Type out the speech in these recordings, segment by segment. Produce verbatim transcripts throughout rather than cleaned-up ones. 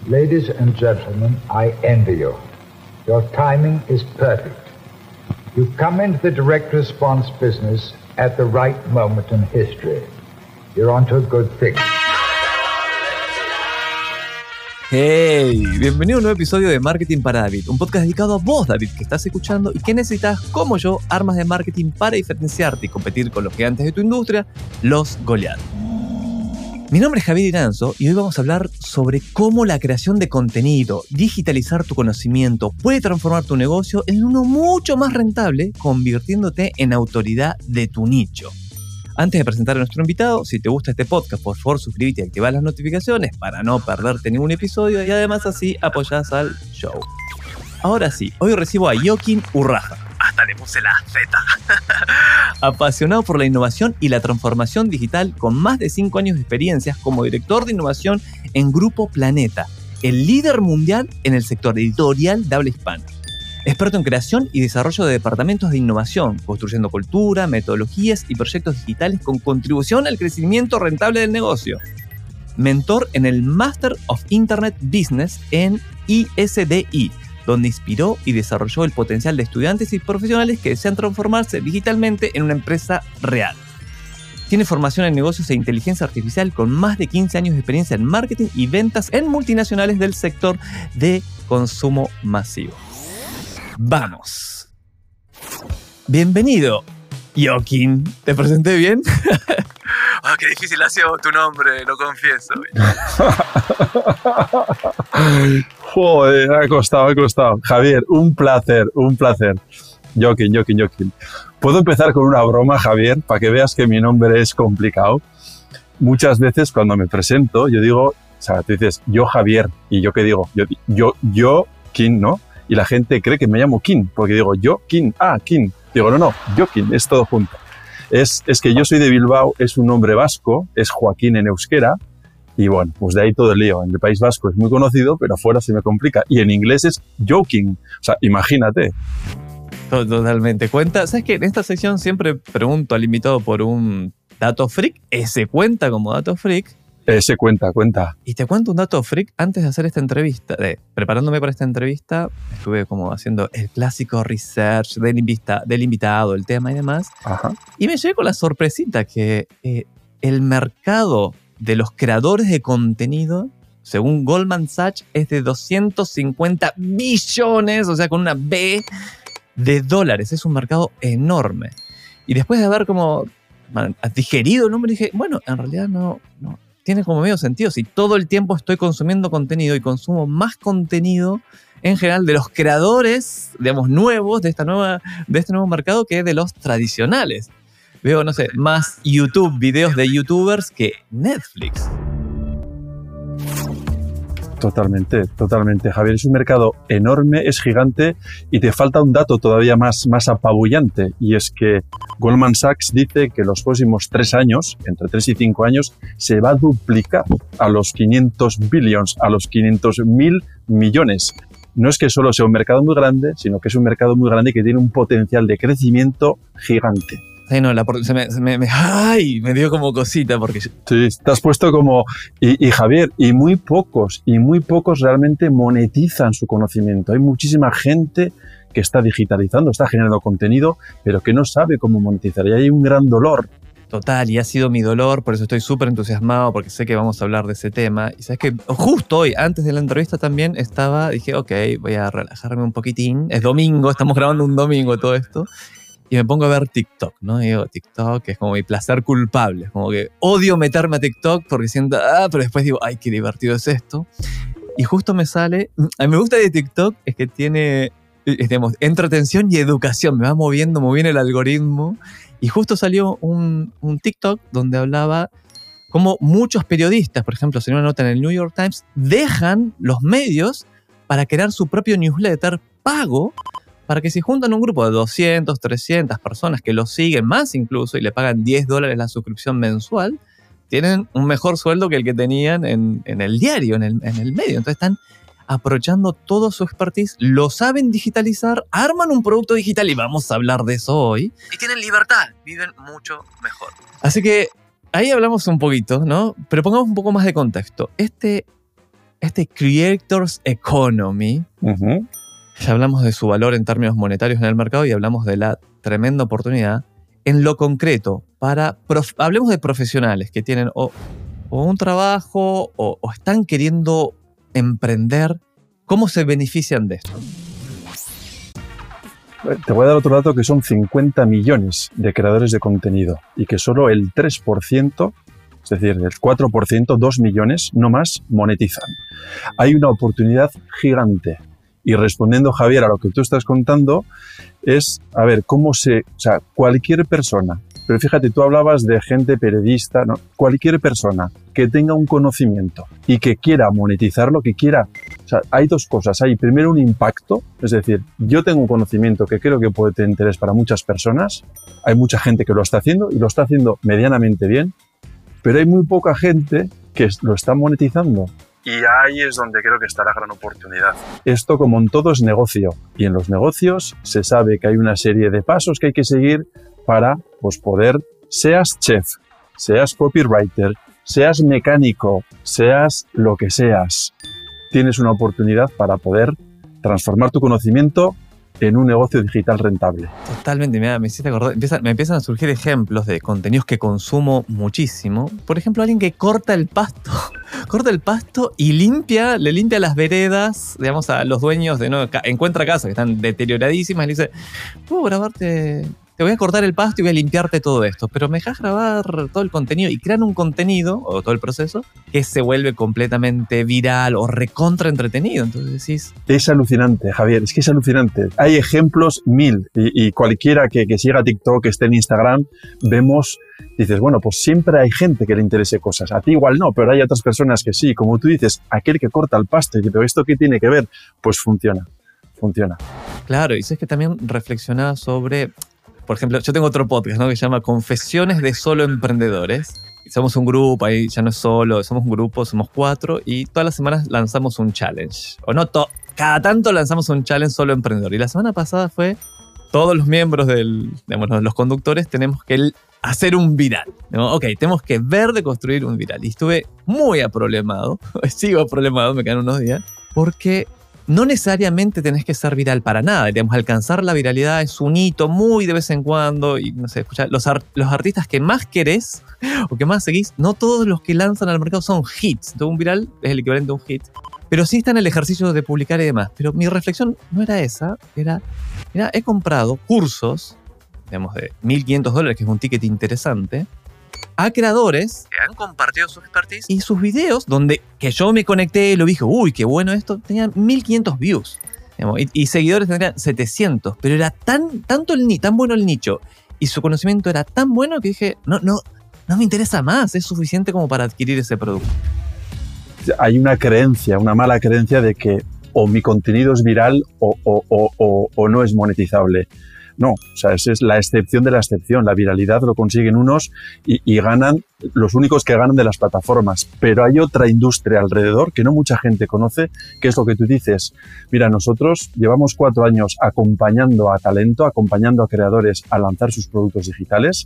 Ladies and gentlemen, I envy you. Your timing is perfect. You come into the direct response business at the right moment in history. You're onto a good thing. Hey, bienvenido a un nuevo episodio de Marketing para David, un podcast dedicado a vos, David, que estás escuchando y que necesitas, como yo, armas de marketing para diferenciarte y competir con los gigantes de tu industria, los Goliath. Mi nombre es Javier Iranzo y hoy vamos a hablar sobre cómo la creación de contenido, digitalizar tu conocimiento, puede transformar tu negocio en uno mucho más rentable, convirtiéndote en autoridad de tu nicho. Antes de presentar a nuestro invitado, si te gusta este podcast, por favor suscríbete y activa las notificaciones para no perderte ningún episodio y además así apoyás al show. Ahora sí, hoy recibo a Joaquín Urraja. Hasta le puse la Z. Apasionado por la innovación y la transformación digital con más de cinco años de experiencia como director de innovación en Grupo Planeta, el líder mundial en el sector editorial de habla hispana. Experto en creación y desarrollo de departamentos de innovación, construyendo cultura, metodologías y proyectos digitales con contribución al crecimiento rentable del negocio. Mentor en el Master of Internet Business en I S D I, donde inspiró y desarrolló el potencial de estudiantes y profesionales que desean transformarse digitalmente en una empresa real. Tiene formación en negocios e inteligencia artificial con más de quince años de experiencia en marketing y ventas en multinacionales del sector de consumo masivo. ¡Vamos! Bienvenido, Joaquín. ¿Te presenté bien? Oh, qué difícil ha sido tu nombre, lo confieso. Joder, ha costado, ha costado. Javier, un placer, un placer. Joaquín, Joaquín, Joaquín. ¿Puedo empezar con una broma, Javier, para que veas que mi nombre es complicado? Muchas veces cuando me presento, yo digo, o sea, tú dices, yo Javier, y yo qué digo, yo, yo, yo, King, ¿no? Y la gente cree que me llamo King, porque digo, yo, King, ah, King. Digo, no, no, Joaquín, es todo junto. Es, es que yo soy de Bilbao, es un nombre vasco, es Joaquín en euskera, y bueno, pues de ahí todo el lío. En el País Vasco es muy conocido, pero afuera se me complica. Y en inglés es Joaquín, o sea, imagínate. Totalmente. Cuenta, ¿sabes qué? En esta sección siempre pregunto al invitado por un dato freak. ¿Ese cuenta como dato freak? Ese cuenta, cuenta. Y te cuento un dato freak. Antes de hacer esta entrevista, de, preparándome para esta entrevista, estuve como haciendo el clásico research del, invita, del invitado, el tema y demás. Ajá. Y me llegué con la sorpresita que eh, el mercado de los creadores de contenido, según Goldman Sachs, es de doscientos cincuenta billones, o sea, con una B, de dólares. Es un mercado enorme. Y después de haber como man, digerido el número, dije, bueno, en realidad no... no tiene como medio sentido. Si todo el tiempo estoy consumiendo contenido y consumo más contenido en general de los creadores, digamos, nuevos de, esta nueva, de este nuevo mercado que de los tradicionales. Veo, no sé, más YouTube, videos de YouTubers que Netflix. Totalmente, totalmente, Javier. Es un mercado enorme, es gigante y te falta un dato todavía más, más apabullante, y es que Goldman Sachs dice que los próximos tres años, entre tres y cinco años, se va a duplicar a los quinientos billions, a los quinientos mil millones. No es que solo sea un mercado muy grande, sino que es un mercado muy grande que tiene un potencial de crecimiento gigante. Ay, no, la, se me, se me, me, ay, me dio como cosita porque... Sí, te has puesto como... Y, y Javier, y muy pocos, y muy pocos realmente monetizan su conocimiento. Hay muchísima gente que está digitalizando, está generando contenido, pero que no sabe cómo monetizar. Y hay un gran dolor. Total, y ha sido mi dolor, por eso estoy súper entusiasmado, porque sé que vamos a hablar de ese tema. Y sabes que justo hoy, antes de la entrevista también, estaba, dije, ok, voy a relajarme un poquitín. Es domingo, estamos grabando un domingo todo esto. Y me pongo a ver TikTok, ¿no? Y digo, TikTok es como mi placer culpable. Es como que odio meterme a TikTok porque siento, ah, pero después digo, ay, qué divertido es esto. Y justo me sale, a mí me gusta de TikTok es que tiene, digamos, entretención y educación. Me va moviendo muy bien el algoritmo. Y justo salió un, un TikTok donde hablaba cómo muchos periodistas, por ejemplo, salió una nota en el New York Times, dejan los medios para crear su propio newsletter pago, para que si juntan un grupo de doscientas, trescientas personas que los siguen, más incluso, y le pagan diez dólares la suscripción mensual, tienen un mejor sueldo que el que tenían en, en el diario, en el, en el medio. Entonces están aprovechando todo su expertise, lo saben digitalizar, arman un producto digital, y vamos a hablar de eso hoy, y tienen libertad, viven mucho mejor. Así que ahí hablamos un poquito, ¿no? Pero pongamos un poco más de contexto. Este este Creators Economy. Uh-huh. Ya hablamos de su valor en términos monetarios en el mercado y hablamos de la tremenda oportunidad. En lo concreto, para prof- hablemos de profesionales que tienen o, o un trabajo o, o están queriendo emprender, ¿cómo se benefician de esto? Te voy a dar otro dato, que son cincuenta millones de creadores de contenido y que solo el tres por ciento, es decir, el cuatro por ciento, dos millones, no más, monetizan. Hay una oportunidad gigante. Y respondiendo, Javier, a lo que tú estás contando, es, a ver, cómo se... O sea, cualquier persona, pero fíjate, tú hablabas de gente periodista, ¿no? Cualquier persona que tenga un conocimiento y que quiera monetizarlo, que quiera... O sea, hay dos cosas. Hay primero un impacto, es decir, yo tengo un conocimiento que creo que puede tener interés para muchas personas, hay mucha gente que lo está haciendo y lo está haciendo medianamente bien, pero hay muy poca gente que lo está monetizando. Y ahí es donde creo que está la gran oportunidad. Esto, como en todo, es negocio. Y en los negocios se sabe que hay una serie de pasos que hay que seguir para, pues, poder, seas chef, seas copywriter, seas mecánico, seas lo que seas, tienes una oportunidad para poder transformar tu conocimiento en un negocio digital rentable. Totalmente, me, me hiciste acordar. Empieza, me empiezan a surgir ejemplos de contenidos que consumo muchísimo. Por ejemplo, alguien que corta el pasto. Corta el pasto y limpia, le limpia las veredas, digamos, a los dueños de no, encuentra casas que están deterioradísimas y le dice, puedo grabarte, te voy a cortar el pasto y voy a limpiarte todo esto, pero me dejas grabar todo el contenido y crean un contenido, o todo el proceso, que se vuelve completamente viral o recontra entretenido. Entonces decís... Es alucinante, Javier, es que es alucinante. Hay ejemplos mil y, y cualquiera que, que siga TikTok, que esté en Instagram, vemos, dices, bueno, pues siempre hay gente que le interese cosas. A ti igual no, pero hay otras personas que sí. Como tú dices, aquel que corta el pasto y dice, pero ¿esto qué tiene que ver? Pues funciona, funciona. Claro, y es que también reflexionaba sobre... Por ejemplo, yo tengo otro podcast, ¿no?, que se llama Confesiones de Solo Emprendedores. Y somos un grupo, ahí ya no es solo, somos un grupo, somos cuatro, y todas las semanas lanzamos un challenge. O no, to- cada tanto lanzamos un challenge solo emprendedor. Y la semana pasada fue, todos los miembros del, digamos, los conductores tenemos que hacer un viral, ¿no? Ok, tenemos que ver de construir un viral. Y estuve muy aproblemado, sigo aproblemado, me quedan unos días, porque... No necesariamente tenés que ser viral para nada. Digamos, alcanzar la viralidad es un hito muy de vez en cuando. Y no sé, escuchá, los, art- los artistas que más querés o que más seguís, no todos los que lanzan al mercado son hits. Entonces, un viral es el equivalente a un hit. Pero sí está en el ejercicio de publicar y demás. Pero mi reflexión no era esa. Era, era he comprado cursos, digamos, de mil quinientos dólares, que es un ticket interesante, a creadores que han compartido su expertise y sus videos, donde que yo me conecté y lo dije, uy, qué bueno esto, tenían mil quinientos views, digamos, y, y seguidores tendrían setecientos, pero era tan, tanto el, tan bueno el nicho y su conocimiento era tan bueno que dije, no, no, no me interesa más, es suficiente como para adquirir ese producto. Hay una creencia, una mala creencia de que o mi contenido es viral o, o, o, o, o no es monetizable. No, o sea, esa es la excepción de la excepción. La viralidad lo consiguen unos y, y ganan los únicos que ganan de las plataformas. Pero hay otra industria alrededor que no mucha gente conoce, que es lo que tú dices. Mira, nosotros llevamos cuatro años acompañando a talento, acompañando a creadores a lanzar sus productos digitales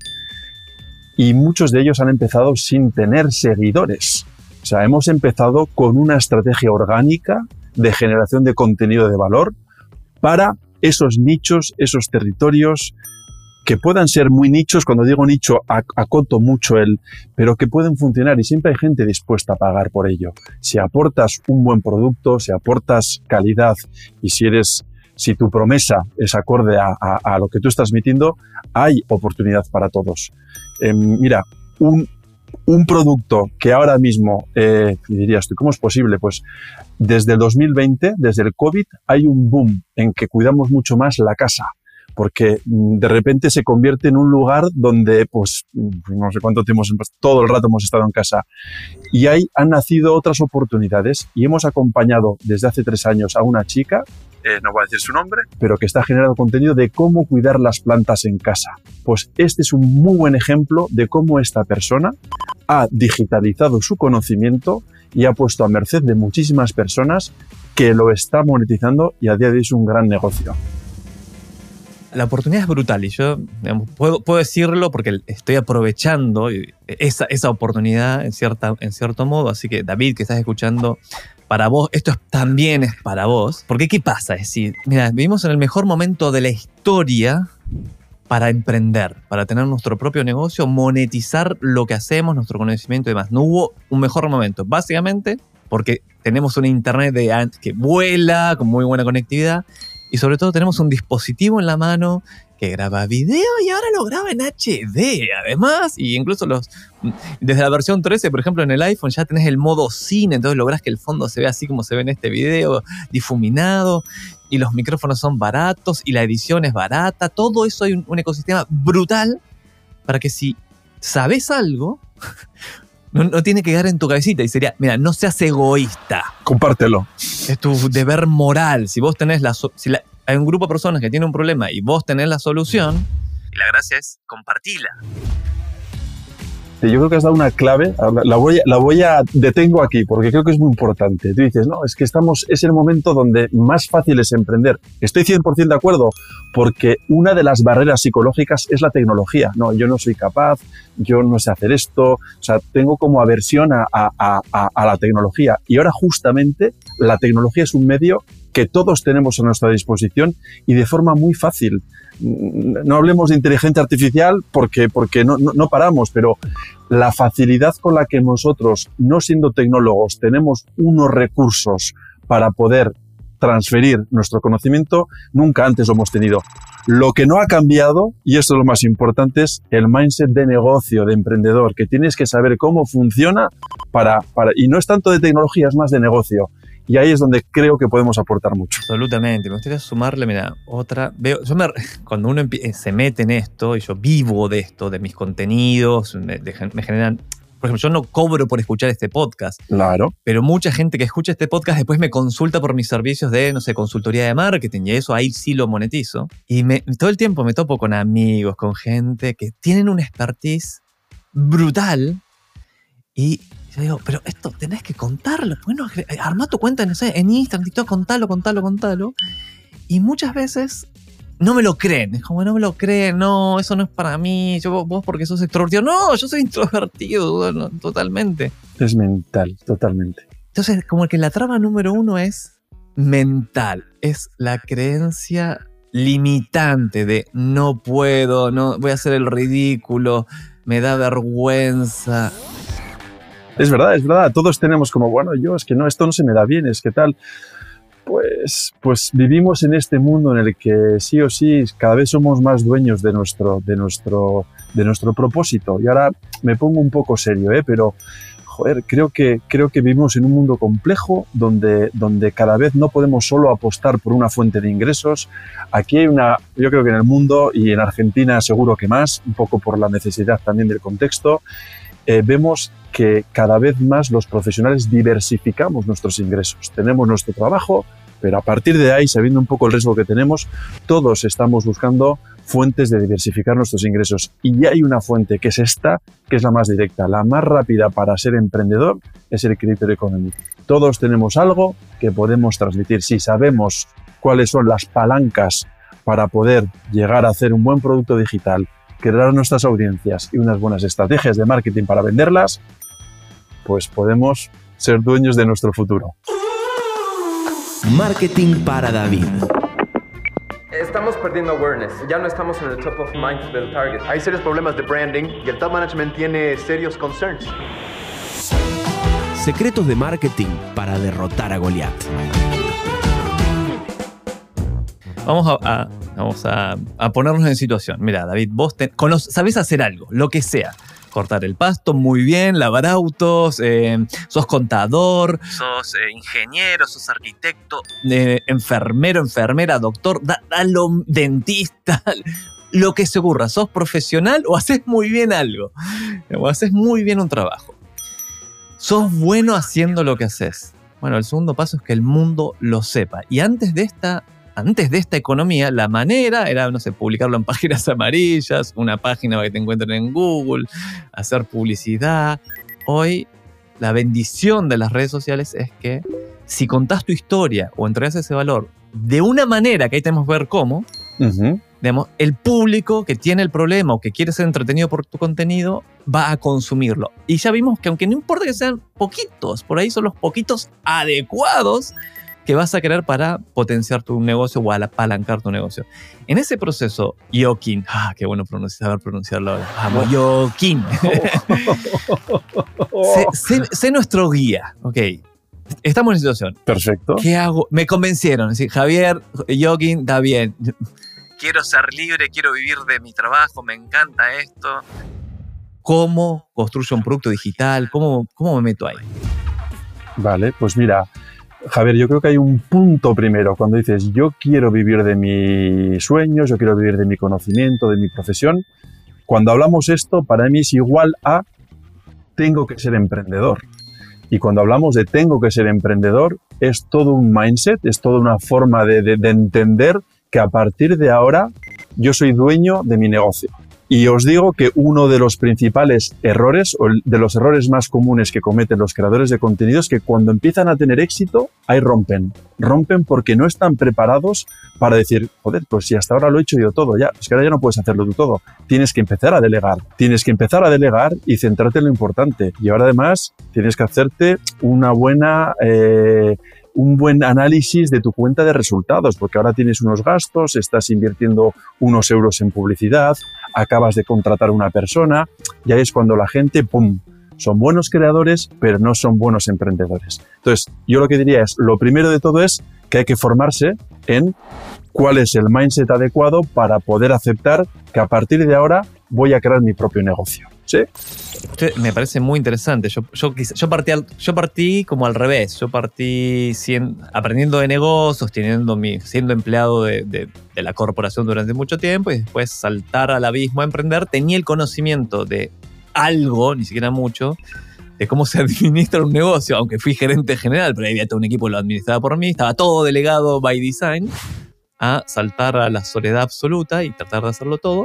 y muchos de ellos han empezado sin tener seguidores. O sea, hemos empezado con una estrategia orgánica de generación de contenido de valor para esos nichos, esos territorios que puedan ser muy nichos. Cuando digo nicho, acoto mucho el, pero que pueden funcionar y siempre hay gente dispuesta a pagar por ello. Si aportas un buen producto, si aportas calidad y si eres, si tu promesa es acorde a, a, a lo que tú estás metiendo, hay oportunidad para todos. Eh, mira, un, un producto que ahora mismo, eh, dirías tú, ¿cómo es posible? Pues desde el dos mil veinte, desde el COVID, hay un boom en que cuidamos mucho más la casa, porque de repente se convierte en un lugar donde, pues, no sé cuánto tiempo, todo el rato hemos estado en casa. Y ahí han nacido otras oportunidades y hemos acompañado desde hace tres años a una chica, eh, no voy a decir su nombre, pero que está generando contenido de cómo cuidar las plantas en casa. Pues este es un muy buen ejemplo de cómo esta persona ha digitalizado su conocimiento y ha puesto a merced de muchísimas personas que lo está monetizando y a día de hoy es un gran negocio. La oportunidad es brutal y yo, digamos, puedo, puedo decirlo porque estoy aprovechando esa, esa oportunidad en, cierta, en cierto modo. Así que, David, que estás escuchando, para vos, esto es, también es para vos. Porque ¿qué pasa? Es decir, mira, vivimos en el mejor momento de la historia para emprender, para tener nuestro propio negocio, monetizar lo que hacemos, nuestro conocimiento y demás. No hubo un mejor momento, básicamente porque tenemos un internet de, que vuela, con muy buena conectividad, y sobre todo tenemos un dispositivo en la mano que graba video y ahora lo graba en H D, además, y incluso los desde la versión trece, por ejemplo, en el iPhone ya tenés el modo cine, entonces lográs que el fondo se vea así como se ve en este video, difuminado, y los micrófonos son baratos, y la edición es barata, todo eso hay un, un ecosistema brutal para que si sabes algo, no, no tiene que quedar en tu cabecita, y sería, mira, no seas egoísta. Compártelo. Es tu deber moral, si vos tenés la... Si la hay un grupo de personas que tiene un problema y vos tenés la solución, y la gracia es compartirla. Yo creo que has dado una clave, la voy, a, la voy a detengo aquí porque creo que es muy importante. Tú dices, no, es que estamos, es el momento donde más fácil es emprender. Estoy cien por ciento de acuerdo, porque una de las barreras psicológicas es la tecnología. No, yo no soy capaz, yo no sé hacer esto, o sea, tengo como aversión a, a, a, a la tecnología. Y ahora justamente la tecnología es un medio que todos tenemos a nuestra disposición y de forma muy fácil. No hablemos de inteligencia artificial porque, porque no, no, no paramos, pero la facilidad con la que nosotros, no siendo tecnólogos, tenemos unos recursos para poder transferir nuestro conocimiento, nunca antes lo hemos tenido. Lo que no ha cambiado, y esto es lo más importante, es el mindset de negocio, de emprendedor, que tienes que saber cómo funciona para, para y no es tanto de tecnología, es más de negocio. Y ahí es donde creo que podemos aportar mucho. Absolutamente. Me gustaría sumarle, mira, otra. Veo, yo me, cuando uno se mete en esto, y yo vivo de esto, de mis contenidos, me, de, me generan... Por ejemplo, yo no cobro por escuchar este podcast. Claro. Pero mucha gente que escucha este podcast después me consulta por mis servicios de, no sé, consultoría de marketing, y eso ahí sí lo monetizo. Y me, todo el tiempo me topo con amigos, con gente que tienen una expertise brutal. Y yo digo, pero esto tenés que contarlo. Bueno, armá tu cuenta, no sé, en Instagram, TikTok, contalo, contalo, contalo. Y muchas veces no me lo creen. Es como, no me lo creen, no, eso no es para mí. Yo, vos porque sos extrovertido. No, yo soy introvertido, no, totalmente. Es mental, totalmente. Entonces, como que la traba número uno es mental. Es la creencia limitante de no puedo, no voy a hacer el ridículo, me da vergüenza. Es verdad, es verdad. Todos tenemos como, bueno, yo es que no, esto no se me da bien, es que tal. Pues, pues vivimos en este mundo en el que sí o sí cada vez somos más dueños de nuestro, de nuestro, de nuestro propósito. Y ahora me pongo un poco serio, ¿eh? Pero joder, creo que, creo que vivimos en un mundo complejo donde, donde cada vez no podemos solo apostar por una fuente de ingresos. Aquí hay una, yo creo que en el mundo y en Argentina seguro que más, un poco por la necesidad también del contexto, eh, vemos que cada vez más los profesionales diversificamos nuestros ingresos. Tenemos nuestro trabajo, pero a partir de ahí, sabiendo un poco el riesgo que tenemos, todos estamos buscando fuentes de diversificar nuestros ingresos. Y ya hay una fuente que es esta, que es la más directa, la más rápida para ser emprendedor, es el Creator Economy. Todos tenemos algo que podemos transmitir. Si sabemos cuáles son las palancas para poder llegar a hacer un buen producto digital, crear nuestras audiencias y unas buenas estrategias de marketing para venderlas, pues podemos ser dueños de nuestro futuro. Marketing para David. Estamos perdiendo awareness. Ya no estamos en el top of mind del target. Hay serios problemas de branding y el top management tiene serios concerns. Secretos de marketing para derrotar a Goliat. Vamos a, a, vamos a, a ponernos en situación. Mira, David, vos te, conoce, sabés hacer algo, lo que sea. Cortar el pasto muy bien, lavar autos, eh, sos contador, sos eh, ingeniero, sos arquitecto, eh, enfermero, enfermera, doctor, da, dalo, dentista, lo que se ocurra. ¿Sos profesional o haces muy bien algo? O haces muy bien un trabajo. ¿Sos bueno haciendo lo que haces? Bueno, el segundo paso es que el mundo lo sepa. Y antes de esta... Antes de esta economía, la manera era, no sé, publicarlo en páginas amarillas, una página para que te encuentren en Google, hacer publicidad. Hoy, la bendición de las redes sociales es que si contás tu historia o entregas ese valor de una manera, que ahí tenemos que ver cómo, uh-huh. digamos, el público que tiene el problema o que quiere ser entretenido por tu contenido va a consumirlo. Y ya vimos que aunque no importa que sean poquitos, por ahí son los poquitos adecuados que vas a querer para potenciar tu negocio o apalancar tu negocio. En ese proceso, Joaquín, ah, qué bueno pronunciar, saber pronunciarlo ahora. Vamos, Joaquín. sé, sé, sé nuestro guía, ok. Estamos en situación. Perfecto. ¿Qué hago? Me convencieron. Es decir, Javier, Joaquín, está bien. Quiero ser libre, quiero vivir de mi trabajo, me encanta esto. ¿Cómo construyo un producto digital? ¿Cómo, cómo me meto ahí? Vale, pues mira, Javier, yo creo que hay un punto primero cuando dices yo quiero vivir de mis sueños, yo quiero vivir de mi conocimiento, de mi profesión. Cuando hablamos esto, para mí es igual a tengo que ser emprendedor. Y cuando hablamos de tengo que ser emprendedor, es todo un mindset, es toda una forma de, de, de entender que a partir de ahora yo soy dueño de mi negocio. Y os digo que uno de los principales errores, o de los errores más comunes que cometen los creadores de contenido es que cuando empiezan a tener éxito, ahí rompen. Rompen porque no están preparados para decir, joder, pues si hasta ahora lo he hecho yo todo, ya, es que ahora ya no puedes hacerlo tú todo. Tienes que empezar a delegar. Tienes que empezar a delegar y centrarte en lo importante. Y ahora además tienes que hacerte una buena... Eh, un buen análisis de tu cuenta de resultados, porque ahora tienes unos gastos, estás invirtiendo unos euros en publicidad, acabas de contratar a una persona, y ahí es cuando la gente, ¡pum!, son buenos creadores, pero no son buenos emprendedores. Entonces, yo lo que diría es, lo primero de todo es que hay que formarse en cuál es el mindset adecuado para poder aceptar que a partir de ahora voy a crear mi propio negocio. ¿Sí? Me parece muy interesante. Yo, yo, yo, partí, al, yo partí como al revés. Yo partí siendo, aprendiendo de negocios, teniendo mi, siendo empleado de, de, de la corporación durante mucho tiempo y después saltar al abismo a emprender. Tenía el conocimiento de algo, ni siquiera mucho, de cómo se administra un negocio, aunque fui gerente general, pero había todo un equipo que lo administraba por mí. Estaba todo delegado by design a saltar a la soledad absoluta y tratar de hacerlo todo.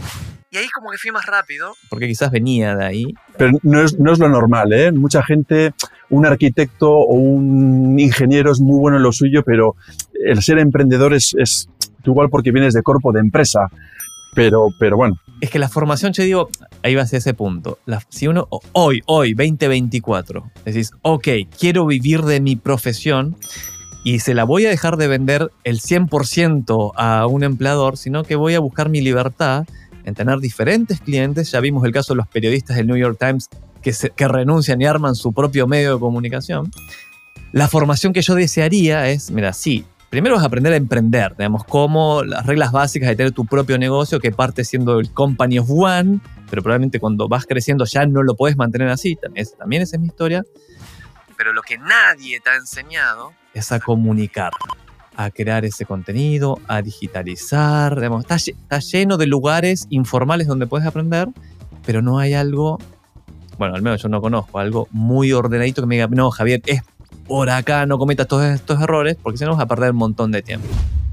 Y ahí como que fui más rápido, porque quizás venía de ahí. Pero no es, no es lo normal, ¿eh? Mucha gente, un arquitecto o un ingeniero es muy bueno en lo suyo, pero el ser emprendedor es, es igual porque vienes de corpo de empresa. Pero, pero bueno. Es que la formación, yo digo, ahí va hacia ese punto. La, si uno, hoy, hoy, veinte veinticuatro, decís, ok, quiero vivir de mi profesión y se la voy a dejar de vender el cien por ciento a un empleador, sino que voy a buscar mi libertad en tener diferentes clientes. Ya vimos el caso de los periodistas del New York Times que, se, que renuncian y arman su propio medio de comunicación. La formación que yo desearía es, mira, sí, primero vas a aprender a emprender, digamos, como las reglas básicas de tener tu propio negocio que parte siendo el company of one, pero probablemente cuando vas creciendo ya no lo puedes mantener así, también, es, también esa es mi historia. Pero lo que nadie te ha enseñado es a comunicar, a crear ese contenido, a digitalizar. Digamos, está, está lleno de lugares informales donde puedes aprender, pero no hay algo, bueno, al menos yo no conozco, algo muy ordenadito que me diga, no, Javier, es por acá, no cometas todos estos errores, porque si no vas a perder un montón de tiempo.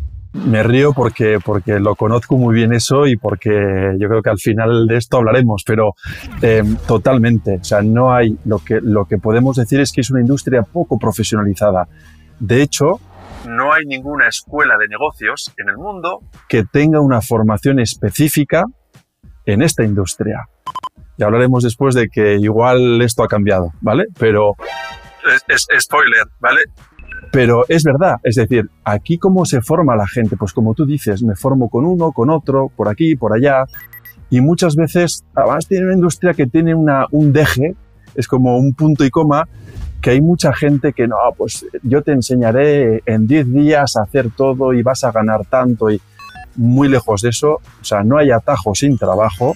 Me río porque, porque lo conozco muy bien eso y porque yo creo que al final de esto hablaremos, pero eh, totalmente. O sea, no hay, lo que, lo que podemos decir es que es una industria poco profesionalizada. De hecho, no hay ninguna escuela de negocios en el mundo que tenga una formación específica en esta industria. Ya hablaremos después de que igual esto ha cambiado, ¿vale? Pero es, es spoiler, ¿vale? Pero es verdad, es decir, aquí cómo se forma la gente, pues como tú dices, me formo con uno, con otro, por aquí, por allá, y muchas veces, además tiene una industria que tiene una, un deje, es como un punto y coma, que hay mucha gente que no, pues yo te enseñaré en diez días a hacer todo y vas a ganar tanto, y muy lejos de eso, o sea, no hay atajo sin trabajo,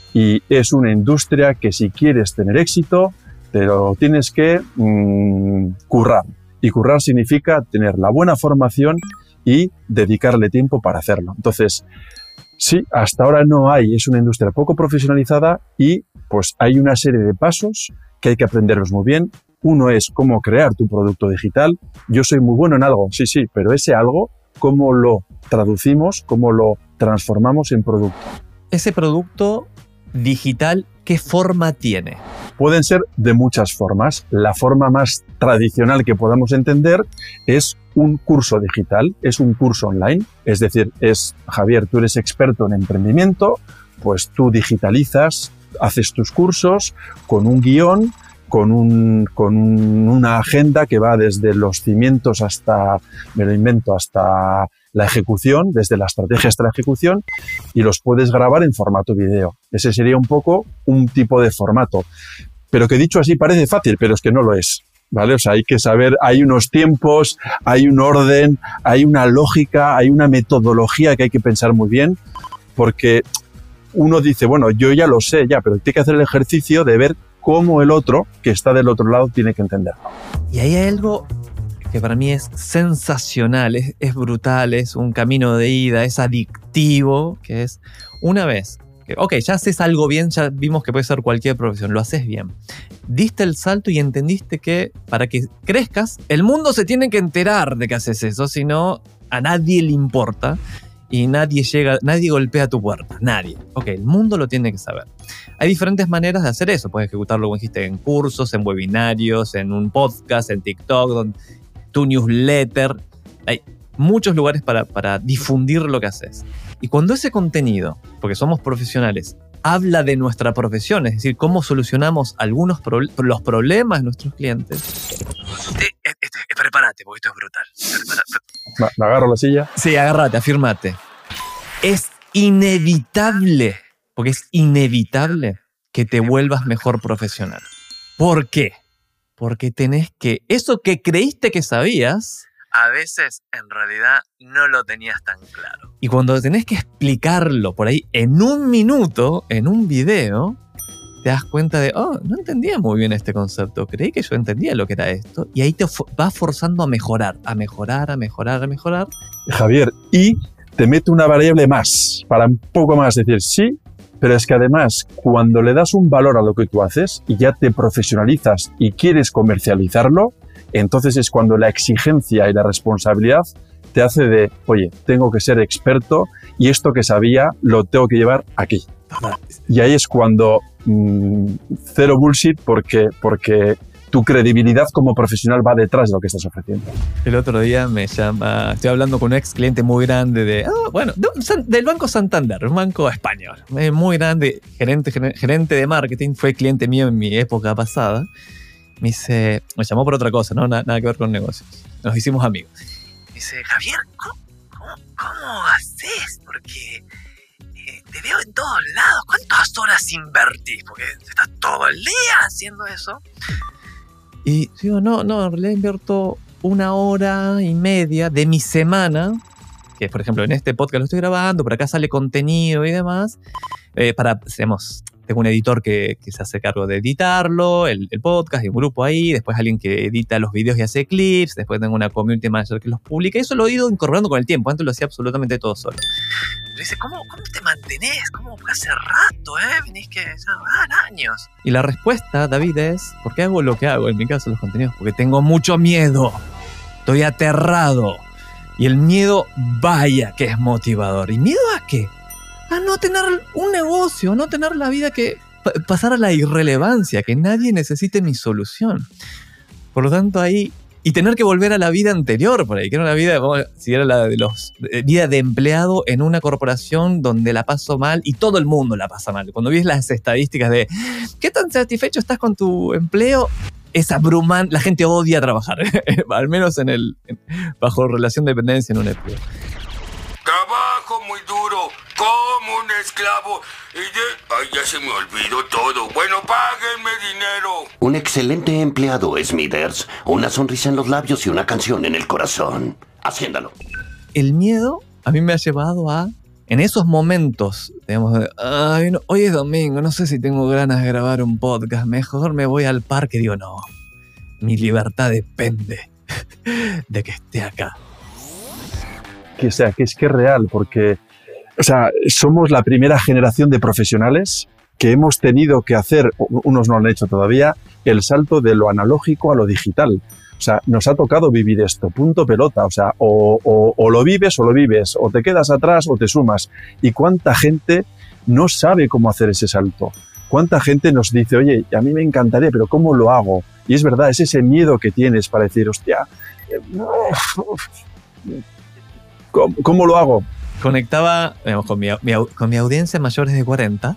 y es una industria que si quieres tener éxito, te lo tienes que mmm, currar. Y currar significa tener la buena formación y dedicarle tiempo para hacerlo. Entonces, sí, hasta ahora no hay, es una industria poco profesionalizada y pues hay una serie de pasos que hay que aprenderlos muy bien. Uno es cómo crear tu producto digital. Yo soy muy bueno en algo, sí, sí, pero ese algo, ¿cómo lo traducimos, cómo lo transformamos en producto? Ese producto digital, ¿qué forma tiene? Pueden ser de muchas formas. La forma más tradicional que podamos entender es un curso digital, es un curso online. Es decir, es, Javier, tú eres experto en emprendimiento, pues tú digitalizas, haces tus cursos con un guión, con, un, con un, una agenda que va desde los cimientos hasta, me lo invento, hasta la ejecución, desde la estrategia hasta la ejecución, y los puedes grabar en formato video. Ese sería un poco un tipo de formato. Pero que dicho así parece fácil, pero es que no lo es, ¿vale? O sea, hay que saber, hay unos tiempos, hay un orden, hay una lógica, hay una metodología que hay que pensar muy bien, porque uno dice, bueno, yo ya lo sé, ya, pero tiene que hacer el ejercicio de ver cómo el otro, que está del otro lado, tiene que entenderlo. Y ahí hay algo que para mí es sensacional, es, es brutal, es un camino de ida, es adictivo, que es una vez que, ok, ya haces algo bien, ya vimos que puede ser cualquier profesión, lo haces bien. Diste el salto y entendiste que para que crezcas, el mundo se tiene que enterar de que haces eso, si no, a nadie le importa. Y nadie llega, nadie golpea tu puerta, nadie. Ok, el mundo lo tiene que saber. Hay diferentes maneras de hacer eso. Puedes ejecutarlo, como dijiste, en cursos, en webinarios, en un podcast, en TikTok, donde, tu newsletter. Hay muchos lugares para, para difundir lo que haces. Y cuando ese contenido, porque somos profesionales, habla de nuestra profesión, es decir, cómo solucionamos algunos pro, los problemas de nuestros clientes. Eh, eh, eh, prepárate, porque esto es brutal. Prepárate. ¿Me agarro la silla? Sí, agárrate, afírmate. Es inevitable, porque es inevitable que te vuelvas mejor profesional. ¿Por qué? Porque tenés que... Eso que creíste que sabías, a veces en realidad no lo tenías tan claro. Y cuando tenés que explicarlo por ahí en un minuto, en un video, te das cuenta de, oh, no entendía muy bien este concepto, creí que yo entendía lo que era esto, y ahí te vas forzando a mejorar, a mejorar, a mejorar, a mejorar. Javier, y te meto una variable más, para un poco más decir, sí, pero es que además, cuando le das un valor a lo que tú haces y ya te profesionalizas y quieres comercializarlo, entonces es cuando la exigencia y la responsabilidad te hace de, oye, tengo que ser experto y esto que sabía lo tengo que llevar aquí. Y ahí es cuando mmm, cero bullshit porque, porque tu credibilidad como profesional va detrás de lo que estás ofreciendo. El otro día me llama, estoy hablando con un ex cliente muy grande de, oh, bueno, de, del Banco Santander, un banco español, muy grande, gerente, gerente de marketing, fue cliente mío en mi época pasada. Me dice, me llamó por otra cosa, ¿no? Nada, nada que ver con negocios. Nos hicimos amigos. Me dice, Javier, ¿cómo, cómo, cómo haces? Porque te veo en todos lados. ¿Cuántas horas invertís? Porque estás todo el día haciendo eso. Y digo, no, no, en realidad invierto una hora y media de mi semana, que por ejemplo en este podcast lo estoy grabando, por acá sale contenido y demás, eh, para, digamos, tengo un editor que, que se hace cargo de editarlo, el, el podcast, y un grupo ahí, después alguien que edita los videos y hace clips, después tengo una community manager que los publica, y eso lo he ido incorporando con el tiempo, antes lo hacía absolutamente todo solo. Pero dice, ¿cómo, cómo te mantenés? ¿Cómo hace rato, eh? Venís que ya van años. Y la respuesta, David, es, ¿por qué hago lo que hago? En mi caso, los contenidos, porque tengo mucho miedo, estoy aterrado, y el miedo, vaya que es motivador. ¿Y miedo a qué? A no tener un negocio, a no tener la vida que... pasar a la irrelevancia, que nadie necesite mi solución. Por lo tanto, ahí... Y tener que volver a la vida anterior, por ahí, que era una vida, si era la de los... vida de empleado en una corporación donde la paso mal y todo el mundo la pasa mal. Cuando ves las estadísticas de ¿qué tan satisfecho estás con tu empleo? Es abrumante, la gente odia trabajar, al menos en el... bajo relación de dependencia en un empleo. Trabajo muy duro, como un esclavo, y de... Ay, ya se me olvidó todo. Bueno, páguenme dinero. Un excelente empleado, Smithers. Una sonrisa en los labios y una canción en el corazón. Haciéndolo. El miedo a mí me ha llevado a, en esos momentos, digamos, de, ay, no, hoy es domingo, no sé si tengo ganas de grabar un podcast, mejor me voy al parque. Digo, no, mi libertad depende de que esté acá. Que, o sea, que es que es real, porque o sea, somos la primera generación de profesionales que hemos tenido que hacer, unos no lo han hecho todavía, el salto de lo analógico a lo digital. O sea, nos ha tocado vivir esto, punto pelota. O sea, o, o, o lo vives o lo vives, o te quedas atrás o te sumas. ¿Y cuánta gente no sabe cómo hacer ese salto? ¿Cuánta gente nos dice, oye, a mí me encantaría, pero ¿cómo lo hago? Y es verdad, es ese miedo que tienes para decir, hostia, ¿cómo, cómo lo hago? Conectaba digamos, con, mi, mi, con mi audiencia mayores de cuarenta,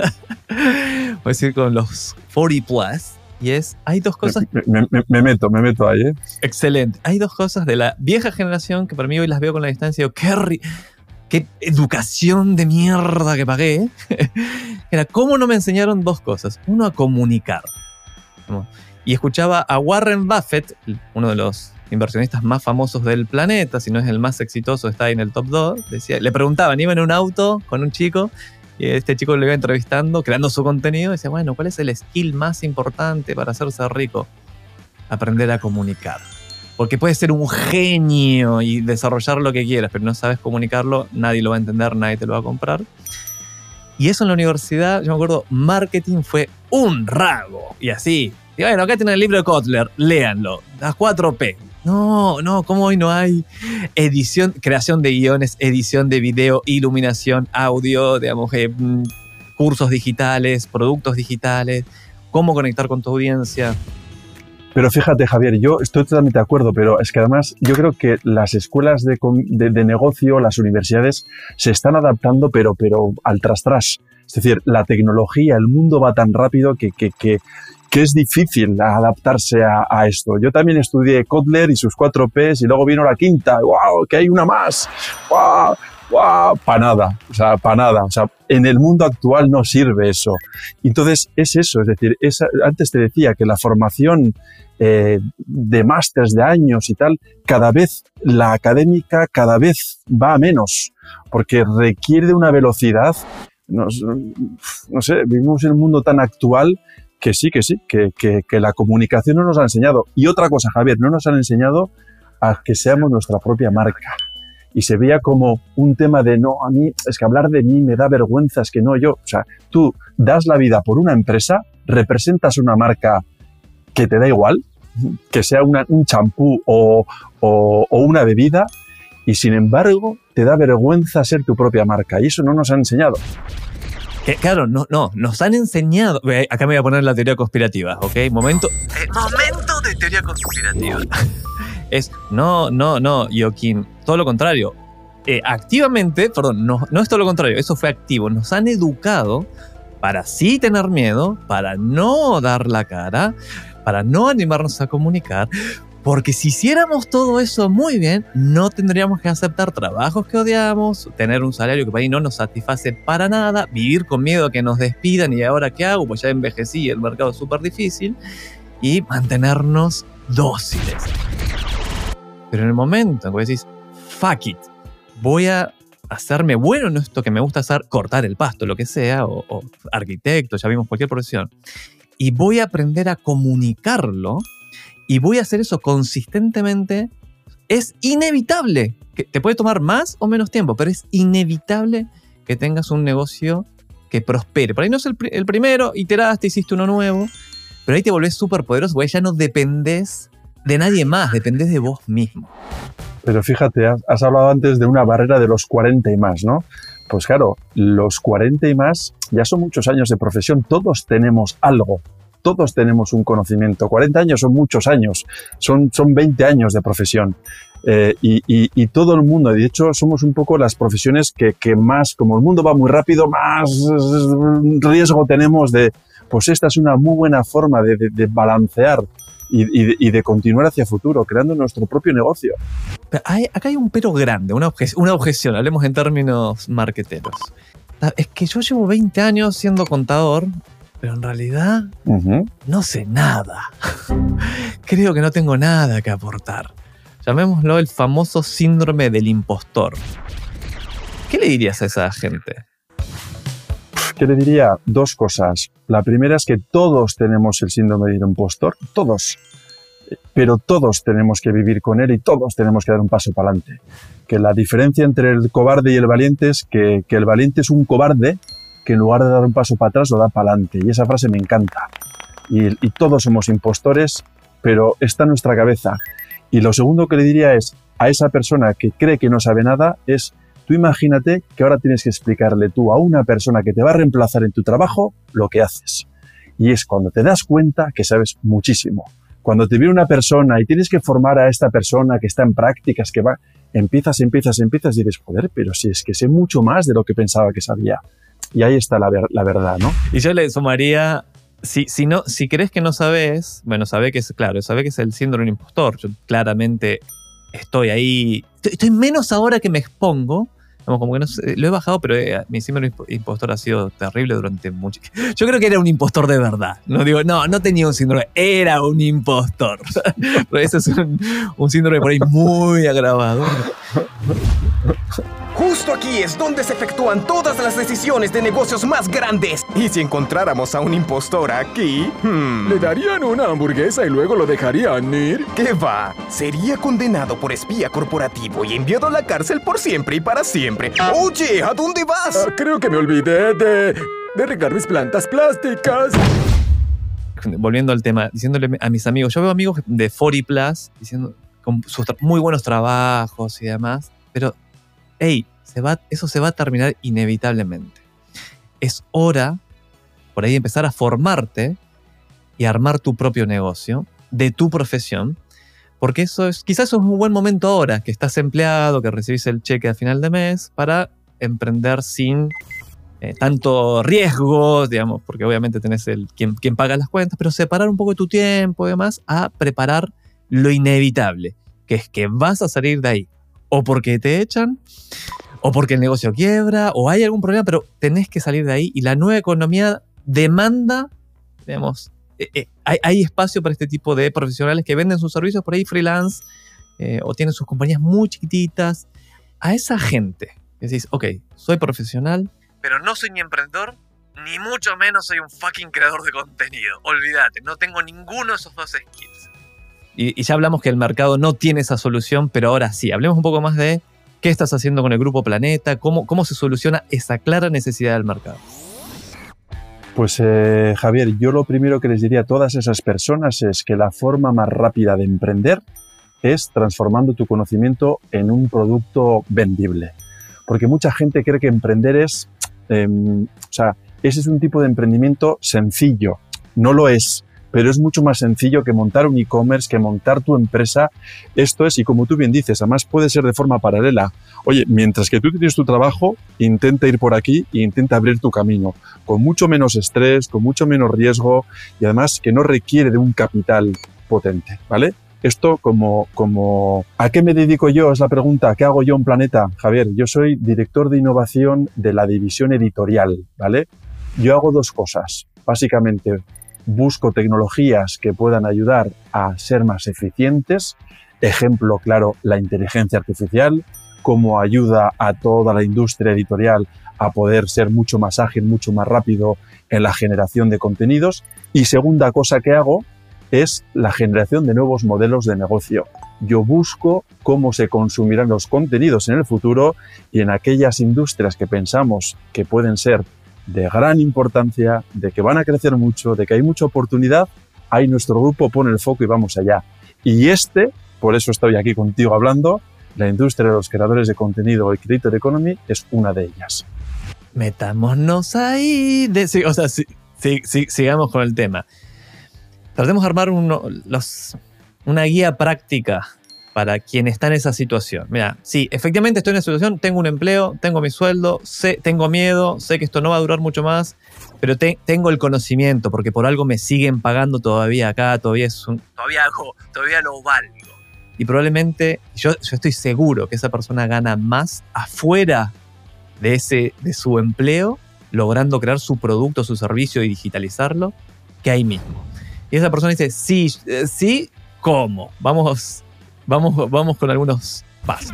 voy a decir con los cuarenta plus, y es, hay dos cosas... Me, me, me meto, me meto ahí, ¿eh? Excelente. Hay dos cosas de la vieja generación que para mí hoy las veo con la distancia y digo, qué, ri- qué educación de mierda que pagué. Era cómo no me enseñaron dos cosas. Uno, a comunicar. Y escuchaba a Warren Buffett, uno de los inversionistas más famosos del planeta, si no es el más exitoso, está ahí en el top dos. Decía, le preguntaban, iba en un auto con un chico, y este chico lo iba entrevistando, creando su contenido, y decía, bueno, ¿cuál es el skill más importante para hacerse rico? Aprender a comunicar. Porque puedes ser un genio y desarrollar lo que quieras, pero no sabes comunicarlo, nadie lo va a entender, nadie te lo va a comprar. Y eso en la universidad, yo me acuerdo, marketing fue un rago. Y así, y bueno, acá tienen el libro de Kotler, léanlo, las cuatro P. No, no, ¿cómo hoy no hay edición, creación de guiones, edición de video, iluminación, audio, digamos, eh, cursos digitales, productos digitales, cómo conectar con tu audiencia? Pero fíjate, Javier, yo estoy totalmente de acuerdo, pero es que además yo creo que las escuelas de, de, de negocio, las universidades, se están adaptando, pero, pero al tras tras. Es decir, la tecnología, el mundo va tan rápido que, que, que, que es difícil adaptarse a, a esto. Yo también estudié Kotler y sus cuatro P's y luego vino la quinta. ¡Wow! ¡Que hay una más! ¡Wow! ¡Wow! Para nada, o sea, para nada. O sea, en el mundo actual no sirve eso. Entonces, es eso, es decir, es, antes te decía que la formación eh, de másters de años y tal, cada vez la académica cada vez va a menos, porque requiere de una velocidad, no, no sé, vivimos en un mundo tan actual que sí, que sí, que, que, que la comunicación no nos ha enseñado. Y otra cosa, Javier, no nos han enseñado a que seamos nuestra propia marca. Y se veía como un tema de, no, a mí, es que hablar de mí me da vergüenza, es que no, yo, o sea, tú das la vida por una empresa, representas una marca que te da igual, que sea una, un champú o, o, o una bebida, y sin embargo te da vergüenza ser tu propia marca, y eso no nos han enseñado. Que, claro, no, no, nos han enseñado... Acá me voy a poner la teoría conspirativa, ¿ok? Momento, eh, momento de teoría conspirativa. Es, no, no, no, Joaquín, todo lo contrario. Eh, activamente, perdón, no, no es todo lo contrario, eso fue activo. Nos han educado para sí tener miedo, para no dar la cara, para no animarnos a comunicar, porque si hiciéramos todo eso muy bien, no tendríamos que aceptar trabajos que odiamos, tener un salario que para ahí no nos satisface para nada, vivir con miedo a que nos despidan y ahora ¿qué hago? Pues ya envejecí y el mercado es súper difícil, y mantenernos dóciles. Pero en el momento en que decís, fuck it, voy a hacerme bueno en esto que me gusta hacer, cortar el pasto, lo que sea, o, o arquitecto, ya vimos cualquier profesión, y voy a aprender a comunicarlo, y voy a hacer eso consistentemente, es inevitable. Que te puede tomar más o menos tiempo, pero es inevitable que tengas un negocio que prospere. Por ahí no es el, pr- el primero, iteraste, hiciste uno nuevo, pero ahí te volvés súper poderoso, porque ya no dependés de nadie más, dependés de vos mismo. Pero fíjate, has, has hablado antes de una barrera de los cuarenta y más, ¿no? Pues claro, los cuarenta y más ya son muchos años de profesión, todos tenemos algo. Todos tenemos un conocimiento. cuarenta años son muchos años, son, son veinte años de profesión. Eh, y, y, y todo el mundo, de hecho, somos un poco las profesiones que, que más, como el mundo va muy rápido, más riesgo tenemos de, pues esta es una muy buena forma de, de, de balancear y, y, de, y de continuar hacia futuro, creando nuestro propio negocio. Pero hay, acá hay un pero grande, una, obje, una objeción, hablemos en términos marqueteros. Es que yo llevo veinte años siendo contador, pero en realidad uh-huh. no sé nada. Creo que no tengo nada que aportar. Llamémoslo el famoso síndrome del impostor. ¿Qué le dirías a esa gente? ¿Qué le diría? Dos cosas. La primera es que todos tenemos el síndrome del impostor, todos. Pero todos tenemos que vivir con él y todos tenemos que dar un paso para adelante. Que la diferencia entre el cobarde y el valiente es que, que el valiente es un cobarde que en lugar de dar un paso para atrás lo da para adelante. Y esa frase me encanta. Y, y todos somos impostores, pero está en nuestra cabeza. Y lo segundo que le diría es a esa persona que cree que no sabe nada es, tú imagínate que ahora tienes que explicarle tú a una persona que te va a reemplazar en tu trabajo lo que haces. Y es cuando te das cuenta que sabes muchísimo. Cuando te viene una persona y tienes que formar a esta persona que está en prácticas, que va, empiezas, empiezas, empiezas y dices, joder, pero si es que sé mucho más de lo que pensaba que sabía. Y ahí está la, ver, la verdad, ¿no? Y yo le sumaría, si, si, no, si crees que no sabes, bueno, sabe que es, claro, sabe que es el síndrome del impostor. Yo claramente estoy ahí, estoy, estoy menos ahora que me expongo. Como que no sé, lo he bajado, pero eh, mi síndrome de impostor ha sido terrible durante mucho tiempo. Yo creo que era un impostor de verdad. No digo, no, no tenía un síndrome, era un impostor. Pero ese es un, un síndrome por ahí muy agravado. Justo aquí es donde se efectúan todas las decisiones de negocios más grandes. Y si encontráramos a un impostor aquí, hmm, ¿le darían una hamburguesa y luego lo dejarían ir? ¿Qué va? Sería condenado por espía corporativo y enviado a la cárcel por siempre y para siempre. Oye, ¿a dónde vas? Ah, creo que me olvidé de, de regar mis plantas plásticas. Volviendo al tema, diciéndole a mis amigos, yo veo amigos de cuarenta plus diciendo con sus muy buenos trabajos y demás, pero hey, se va, eso se va a terminar inevitablemente. Es hora, por ahí, empezar a formarte y armar tu propio negocio de tu profesión, porque eso es, quizás eso es un buen momento ahora, que estás empleado, que recibís el cheque a final de mes, para emprender sin eh, tanto riesgo, digamos, porque obviamente tenés el quien, quien paga las cuentas, pero separar un poco de tu tiempo y demás a preparar lo inevitable, que es que vas a salir de ahí. O porque te echan, o porque el negocio quiebra, o hay algún problema, pero tenés que salir de ahí. Y la nueva economía demanda, digamos, eh, eh, hay, hay espacio para este tipo de profesionales que venden sus servicios por ahí freelance, eh, o tienen sus compañías muy chiquititas. A esa gente, decís, ok, soy profesional, pero no soy ni emprendedor, ni mucho menos soy un fucking creador de contenido. Olvídate, no tengo ninguno de esos dos skills. Y, y ya hablamos que el mercado no tiene esa solución, pero ahora sí, hablemos un poco más de qué estás haciendo con el Grupo Planeta, cómo, cómo se soluciona esa clara necesidad del mercado. Pues eh, Javier, yo lo primero que les diría a todas esas personas es que la forma más rápida de emprender es transformando tu conocimiento en un producto vendible. Porque mucha gente cree que emprender es, eh, o sea, ese es un tipo de emprendimiento sencillo. No lo es. Pero es mucho más sencillo que montar un e-commerce, que montar tu empresa. Esto es, y como tú bien dices, además puede ser de forma paralela. Oye, mientras que tú tienes tu trabajo, intenta ir por aquí e intenta abrir tu camino, con mucho menos estrés, con mucho menos riesgo y además que no requiere de un capital potente, ¿vale? Esto como, como... ¿A qué me dedico yo? Es la pregunta. ¿Qué hago yo en Planeta? Javier, yo soy director de innovación de la división editorial, ¿vale? Yo hago dos cosas, básicamente. Busco tecnologías que puedan ayudar a ser más eficientes. Ejemplo claro, la inteligencia artificial, cómo ayuda a toda la industria editorial a poder ser mucho más ágil, mucho más rápido en la generación de contenidos. Y segunda cosa que hago es la generación de nuevos modelos de negocio. Yo busco cómo se consumirán los contenidos en el futuro y en aquellas industrias que pensamos que pueden ser de gran importancia, de que van a crecer mucho, de que hay mucha oportunidad, ahí nuestro grupo pone el foco y vamos allá. Y este, por eso estoy aquí contigo hablando, la industria de los creadores de contenido y Creator Economy es una de ellas. Metámonos ahí. De, sí, o sea, sí, sí, sí, sigamos con el tema. Tratemos de armar uno, los, una guía práctica para quien está en esa situación. Mira, sí, efectivamente estoy en esa situación, tengo un empleo, tengo mi sueldo, sé, tengo miedo, sé que esto no va a durar mucho más, pero te, tengo el conocimiento, porque por algo me siguen pagando todavía acá, todavía, es un, todavía, hago, todavía lo valgo. Y probablemente, yo, yo estoy seguro que esa persona gana más afuera de, ese, de su empleo, logrando crear su producto, su servicio y digitalizarlo, que ahí mismo. Y esa persona dice, sí, sí, ¿cómo? Vamos... Vamos, vamos con algunos pasos.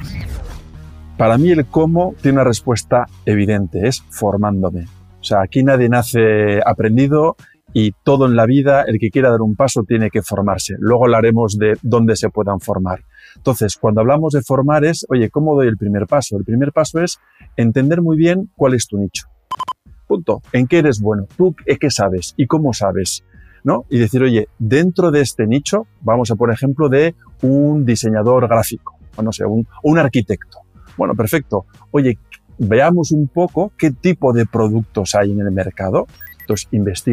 Para mí el cómo tiene una respuesta evidente, es formándome. O sea, aquí nadie nace aprendido y todo en la vida, el que quiera dar un paso tiene que formarse. Luego hablaremos de dónde se puedan formar. Entonces, cuando hablamos de formar es, oye, ¿cómo doy el primer paso? El primer paso es entender muy bien cuál es tu nicho. Punto. ¿En qué eres bueno? ¿Tú qué sabes? ¿Y cómo sabes? ¿No? Y decir, oye, dentro de este nicho, vamos a por ejemplo de un diseñador gráfico, o no sé, un, un arquitecto. Bueno, perfecto. Oye, veamos un poco qué tipo de productos hay en el mercado. Entonces investigo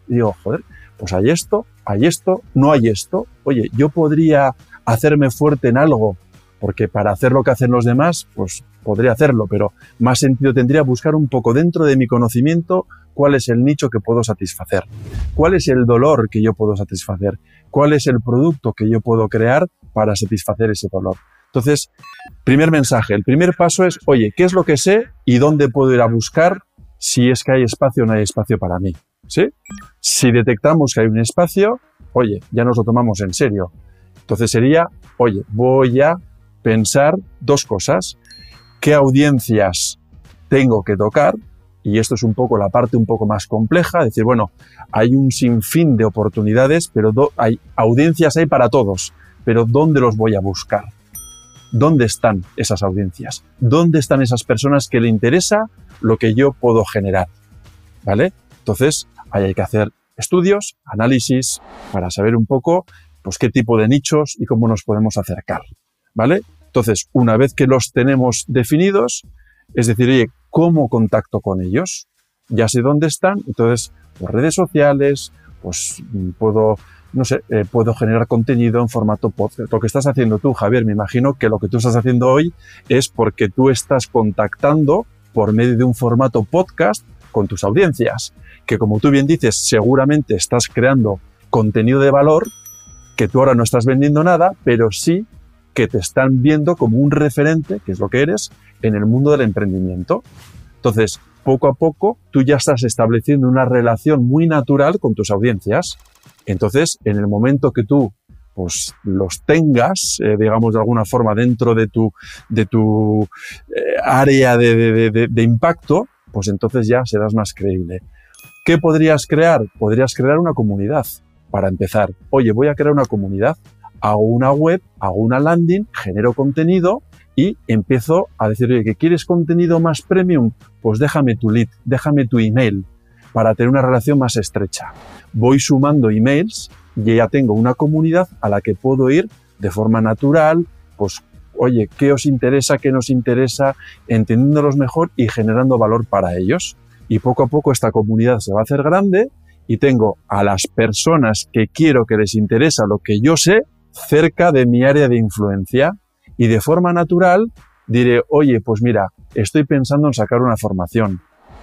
y digo, joder, pues hay esto, hay esto, no hay esto. Oye, yo podría hacerme fuerte en algo, porque para hacer lo que hacen los demás, pues podría hacerlo, pero más sentido tendría buscar un poco dentro de mi conocimiento cuál es el nicho que puedo satisfacer, cuál es el dolor que yo puedo satisfacer, cuál es el producto que yo puedo crear para satisfacer ese dolor. Entonces, primer mensaje, el primer paso es, oye, ¿qué es lo que sé y dónde puedo ir a buscar si es que hay espacio o no hay espacio para mí? ¿Sí? Si detectamos que hay un espacio, oye, ya nos lo tomamos en serio. Entonces sería, oye, voy a pensar dos cosas. ¿Qué audiencias tengo que tocar? Y esto es un poco la parte un poco más compleja, decir, bueno, hay un sinfín de oportunidades, pero do, hay audiencias hay para todos, pero ¿dónde los voy a buscar? ¿Dónde están esas audiencias? ¿Dónde están esas personas que le interesa lo que yo puedo generar? ¿Vale? Entonces, ahí hay que hacer estudios, análisis, para saber un poco pues, qué tipo de nichos y cómo nos podemos acercar. ¿Vale? Entonces, una vez que los tenemos definidos, es decir, oye, ¿cómo contacto con ellos? Ya sé dónde están, entonces, por redes sociales, pues puedo, no sé, eh, puedo generar contenido en formato podcast. Lo que estás haciendo tú, Javier, me imagino que lo que tú estás haciendo hoy es porque tú estás contactando por medio de un formato podcast con tus audiencias, que como tú bien dices, seguramente estás creando contenido de valor, que tú ahora no estás vendiendo nada, pero sí que te están viendo como un referente, que es lo que eres, en el mundo del emprendimiento. Entonces, poco a poco, tú ya estás estableciendo una relación muy natural con tus audiencias. Entonces, en el momento que tú pues, los tengas, eh, digamos, de alguna forma dentro de tu, de tu eh, área de, de, de, de impacto, pues entonces ya serás más creíble. ¿Qué podrías crear? Podrías crear una comunidad, para empezar. Oye, voy a crear una comunidad. Hago una web, hago una landing, genero contenido y empiezo a decir, oye, ¿que quieres contenido más premium? Pues déjame tu lead, déjame tu email para tener una relación más estrecha. Voy sumando emails y ya tengo una comunidad a la que puedo ir de forma natural, pues, oye, ¿qué os interesa? ¿Qué nos interesa? Entendiéndolos mejor y generando valor para ellos. Y poco a poco esta comunidad se va a hacer grande y tengo a las personas que quiero que les interesa lo que yo sé cerca de mi área de influencia y de forma natural diré, oye, pues mira, estoy pensando en sacar una formación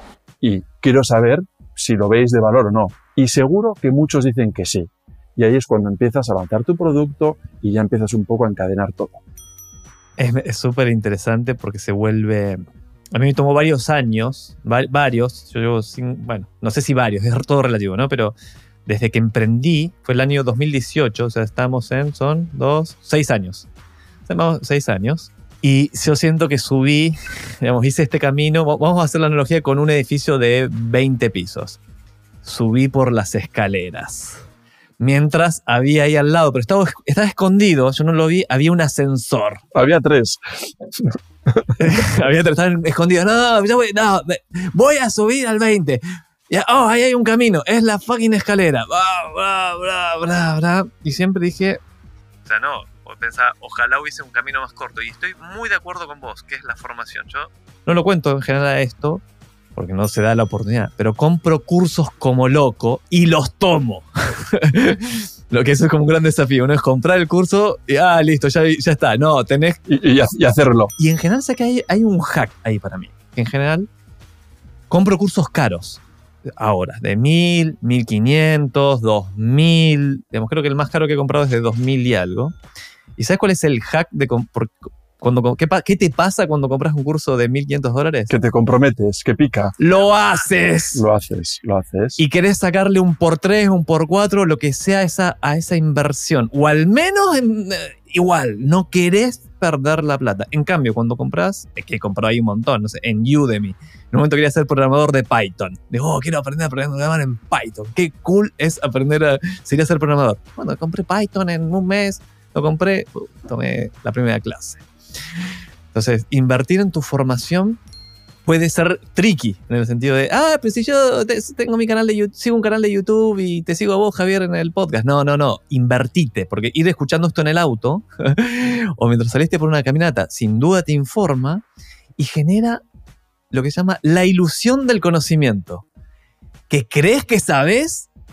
y quiero saber si lo veis de valor o no. Y seguro que muchos dicen que sí. Y ahí es cuando empiezas a lanzar tu producto y ya empiezas un poco a encadenar todo. Es súper interesante porque se vuelve... A mí me tomó varios años, va- varios, yo llevo, sin, bueno, no sé si varios, es todo relativo, ¿no? Pero desde que emprendí, fue el año dos mil dieciocho, o sea, estamos en, son dos, seis años. Estamos seis años. Y yo siento que subí, digamos, hice este camino, vamos a hacer la analogía con un edificio de veinte pisos. Subí por las escaleras. Mientras había ahí al lado, pero estaba, estaba escondido, yo no lo vi, había un ascensor. Había tres. había tres, estaban escondidos. No, yo voy, no, voy a subir al veinte. Ya, oh, ahí hay un camino, es la fucking escalera. Bla, bla, bla, bla, bla. Y siempre dije, o sea, no, pensaba, ojalá hubiese un camino más corto. Y estoy muy de acuerdo con vos, que es la formación. Yo no lo cuento en general a esto, porque no se da la oportunidad, pero compro cursos como loco y los tomo. Lo que eso es como un gran desafío. Uno es comprar el curso y, ah, listo, ya, ya está. No, tenés... Y, y, y hacerlo. Y en general sé que hay, hay un hack ahí para mí. En general, compro cursos caros. Ahora, de mil, mil quinientos, dos mil. Digamos, creo que el más caro que he comprado es de dos mil y algo. ¿Y sabes cuál es el hack de... Por, Cuando, ¿qué, ¿Qué te pasa cuando compras un curso de mil quinientos dólares? Que te comprometes, que pica. ¡Lo haces! Lo haces, lo haces. Y querés sacarle un por tres, un por cuatro, lo que sea esa, a esa inversión. O al menos, en, igual, no querés perder la plata. En cambio, cuando compras, es que he comprado ahí un montón, no sé, en Udemy. En un momento quería ser programador de Python. Digo, oh, quiero aprender a programar en Python. Qué cool es aprender a... Sería ser programador. Bueno, compré Python en un mes, lo compré, uh, tomé la primera clase. Entonces, invertir en tu formación puede ser tricky, en el sentido de, ah, pero si yo te, tengo mi canal de YouTube, sigo un canal de YouTube y te sigo a vos, Javier, en el podcast. No, no, no, invertite, porque ir escuchando esto en el auto o mientras saliste por una caminata, sin duda te informa y genera lo que se llama la ilusión del conocimiento. Que crees que sabes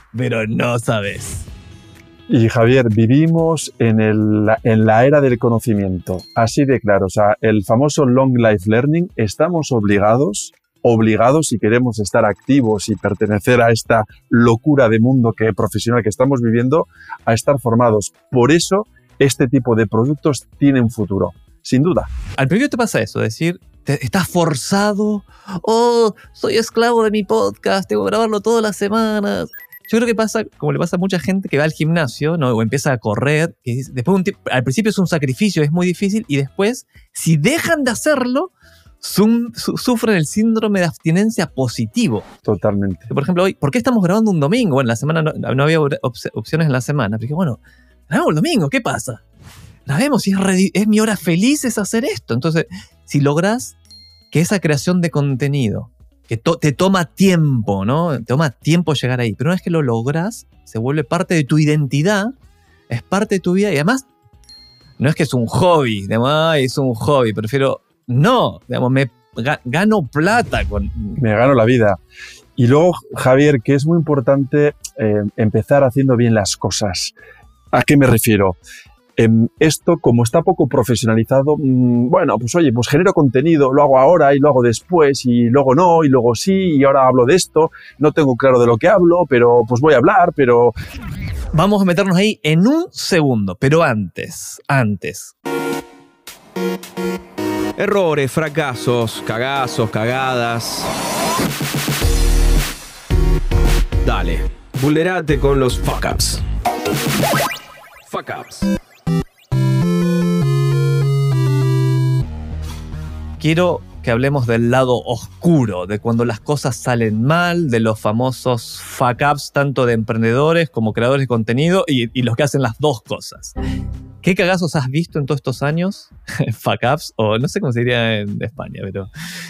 pero no sabes. Y Javier, vivimos en, el, en la era del conocimiento, así de claro. O sea, el famoso Long Life Learning, estamos obligados, obligados si queremos estar activos y pertenecer a esta locura de mundo que, profesional que estamos viviendo, a estar formados. Por eso, este tipo de productos tienen futuro, sin duda. Al principio te pasa eso, decir, te, estás forzado, oh, soy esclavo de mi podcast, tengo que grabarlo todas las semanas. Yo creo que pasa, como le pasa a mucha gente que va al gimnasio, ¿no? O empieza a correr, que después un tiempo, al principio es un sacrificio, es muy difícil, y después, si dejan de hacerlo, sum, su, sufren el síndrome de abstinencia positivo. Totalmente. Por ejemplo, hoy, ¿por qué estamos grabando un domingo? Bueno, en la semana no, no había op opciones en la semana, pero dije, bueno, grabamos el domingo, ¿qué pasa? Grabemos, si es, es mi hora feliz es hacer esto. Entonces, si logras que esa creación de contenido, que to te toma tiempo, ¿no? Te toma tiempo llegar ahí. Pero una vez que lo logras, se vuelve parte de tu identidad, es parte de tu vida. Y además, no es que es un hobby, digamos, ay, es un hobby. Prefiero, no, digamos, me ga gano plata con... Me gano la vida. Y luego, Javier, que es muy importante eh, empezar haciendo bien las cosas. ¿A qué me refiero? Esto, como está poco profesionalizado, bueno, pues oye, pues genero contenido, lo hago ahora y lo hago después y luego no y luego sí y ahora hablo de esto, no tengo claro de lo que hablo, pero pues voy a hablar, pero... Vamos a meternos ahí en un segundo, pero antes, antes. Errores, fracasos, cagazos, cagadas. Dale, vulnerate con los fuck-ups. Fuck-ups. Quiero que hablemos del lado oscuro, de cuando las cosas salen mal, de los famosos fuck-ups, tanto de emprendedores como creadores de contenido y, y los que hacen las dos cosas. ¿Qué cagazos has visto en todos estos años? Fuck-ups, o no sé cómo se diría en España, pero...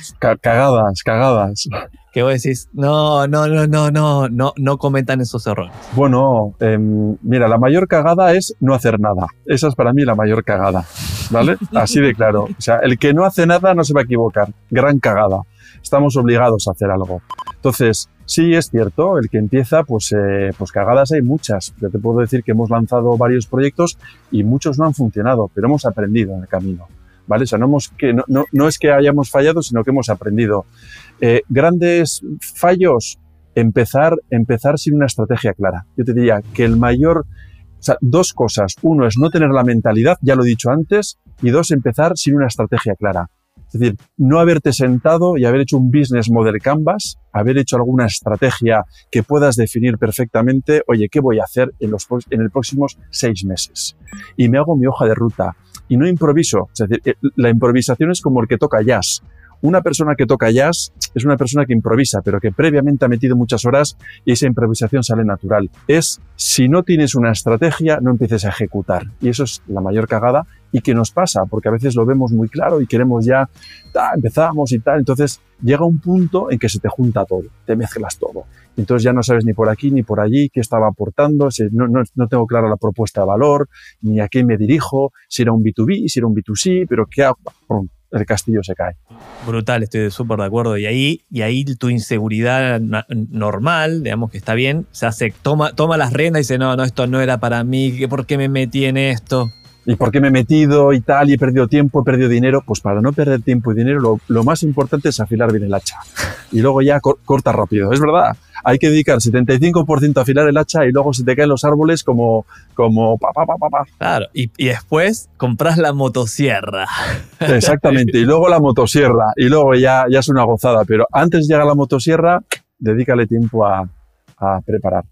Cagadas, cagadas. Que vos decís, no, no, no, no, no, no, no cometan esos errores. Bueno, eh, mira, la mayor cagada es no hacer nada. Esa es para mí la mayor cagada, ¿vale? Así de claro. O sea, el que no hace nada no se va a equivocar. Gran cagada. Estamos obligados a hacer algo. Entonces, sí es cierto, el que empieza, pues, eh, pues cagadas hay muchas. Yo te puedo decir que hemos lanzado varios proyectos y muchos no han funcionado, pero hemos aprendido en el camino, ¿vale? O sea, no, hemos, que, no, no, no es que hayamos fallado, sino que hemos aprendido. Eh, grandes fallos, empezar, empezar sin una estrategia clara. Yo te diría que el mayor... O sea, dos cosas. Uno es no tener la mentalidad, ya lo he dicho antes, y dos, empezar sin una estrategia clara. Es decir, no haberte sentado y haber hecho un business model canvas, haber hecho alguna estrategia que puedas definir perfectamente, oye, ¿qué voy a hacer en los en el próximos seis meses? Y me hago mi hoja de ruta y no improviso. Es decir, la improvisación es como el que toca jazz. Una persona que toca jazz es una persona que improvisa, pero que previamente ha metido muchas horas y esa improvisación sale natural. Es, si no tienes una estrategia, no empieces a ejecutar. Y eso es la mayor cagada y que nos pasa, porque a veces lo vemos muy claro y queremos ya, ta, empezamos y tal. Entonces llega un punto en que se te junta todo, te mezclas todo. Entonces ya no sabes ni por aquí ni por allí qué estaba aportando, no, no, no tengo clara la propuesta de valor, ni a quién me dirijo, si era un B dos B, si era un B dos C, pero qué hago. El castillo se cae. Brutal, estoy súper de acuerdo. Y ahí, y ahí tu inseguridad normal, digamos que está bien, se hace, toma, toma las riendas y dice, no, no, esto no era para mí, ¿por qué me metí en esto? ¿Y por qué me he metido y tal? Y he perdido tiempo, he perdido dinero. Pues para no perder tiempo y dinero, lo, lo más importante es afilar bien el hacha. Y luego ya cor, corta rápido. Es verdad. Hay que dedicar setenta y cinco por ciento a afilar el hacha y luego se te caen los árboles como, como pa, pa, pa, pa, pa. Claro, y, y después compras la motosierra. Exactamente, y luego la motosierra, y luego ya, ya es una gozada. Pero antes de llegar a la motosierra, dedícale tiempo a, a preparar.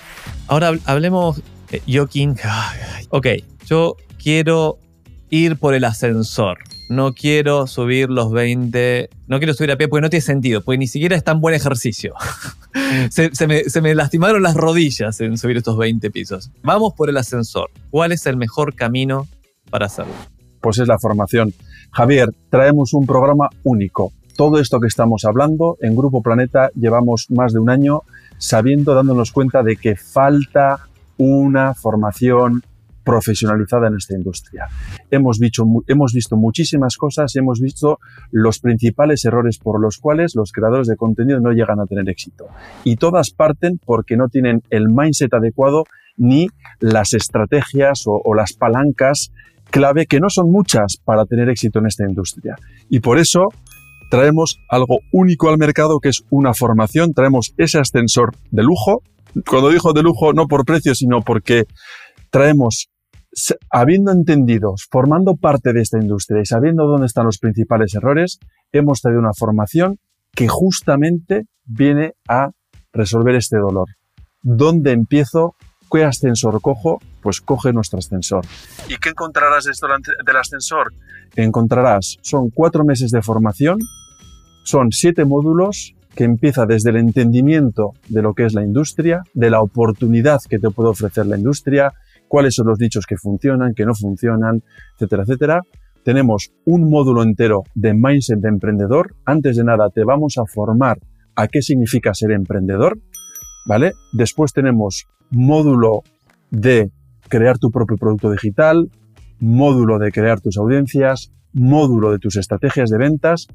Ahora hablemos, eh, Joaquín. Ok, yo quiero ir por el ascensor. No quiero subir los veinte... No quiero subir a pie porque no tiene sentido, porque ni siquiera es tan buen ejercicio. se, se, me, se me lastimaron las rodillas en subir estos veinte pisos. Vamos por el ascensor. ¿Cuál es el mejor camino para hacerlo? Pues es la formación. Javier, traemos un programa único. Todo esto que estamos hablando, en Grupo Planeta llevamos más de un año sabiendo, dándonos cuenta de que falta una formación profesionalizada en esta industria. Hemos visto, hemos visto muchísimas cosas, hemos visto los principales errores por los cuales los creadores de contenido no llegan a tener éxito. Y todas parten porque no tienen el mindset adecuado ni las estrategias o, o las palancas clave, que no son muchas para tener éxito en esta industria. Y por eso traemos algo único al mercado, que es una formación. Traemos ese ascensor de lujo. Cuando digo de lujo, no por precio, sino porque traemos, habiendo entendido, formando parte de esta industria y sabiendo dónde están los principales errores, hemos traído una formación que justamente viene a resolver este dolor. ¿Dónde empiezo? ¿Qué ascensor cojo? Pues coge nuestro ascensor. ¿Y qué encontrarás de esto del ascensor? Encontrarás, son cuatro meses de formación, son siete módulos que empieza desde el entendimiento de lo que es la industria, de la oportunidad que te puede ofrecer la industria, cuáles son los nichos que funcionan, que no funcionan, etcétera, etcétera. Tenemos un módulo entero de mindset de emprendedor. Antes de nada, te vamos a formar a qué significa ser emprendedor, ¿vale? Después tenemos módulo de crear tu propio producto digital, módulo de crear tus audiencias, módulo de tus estrategias de ventas,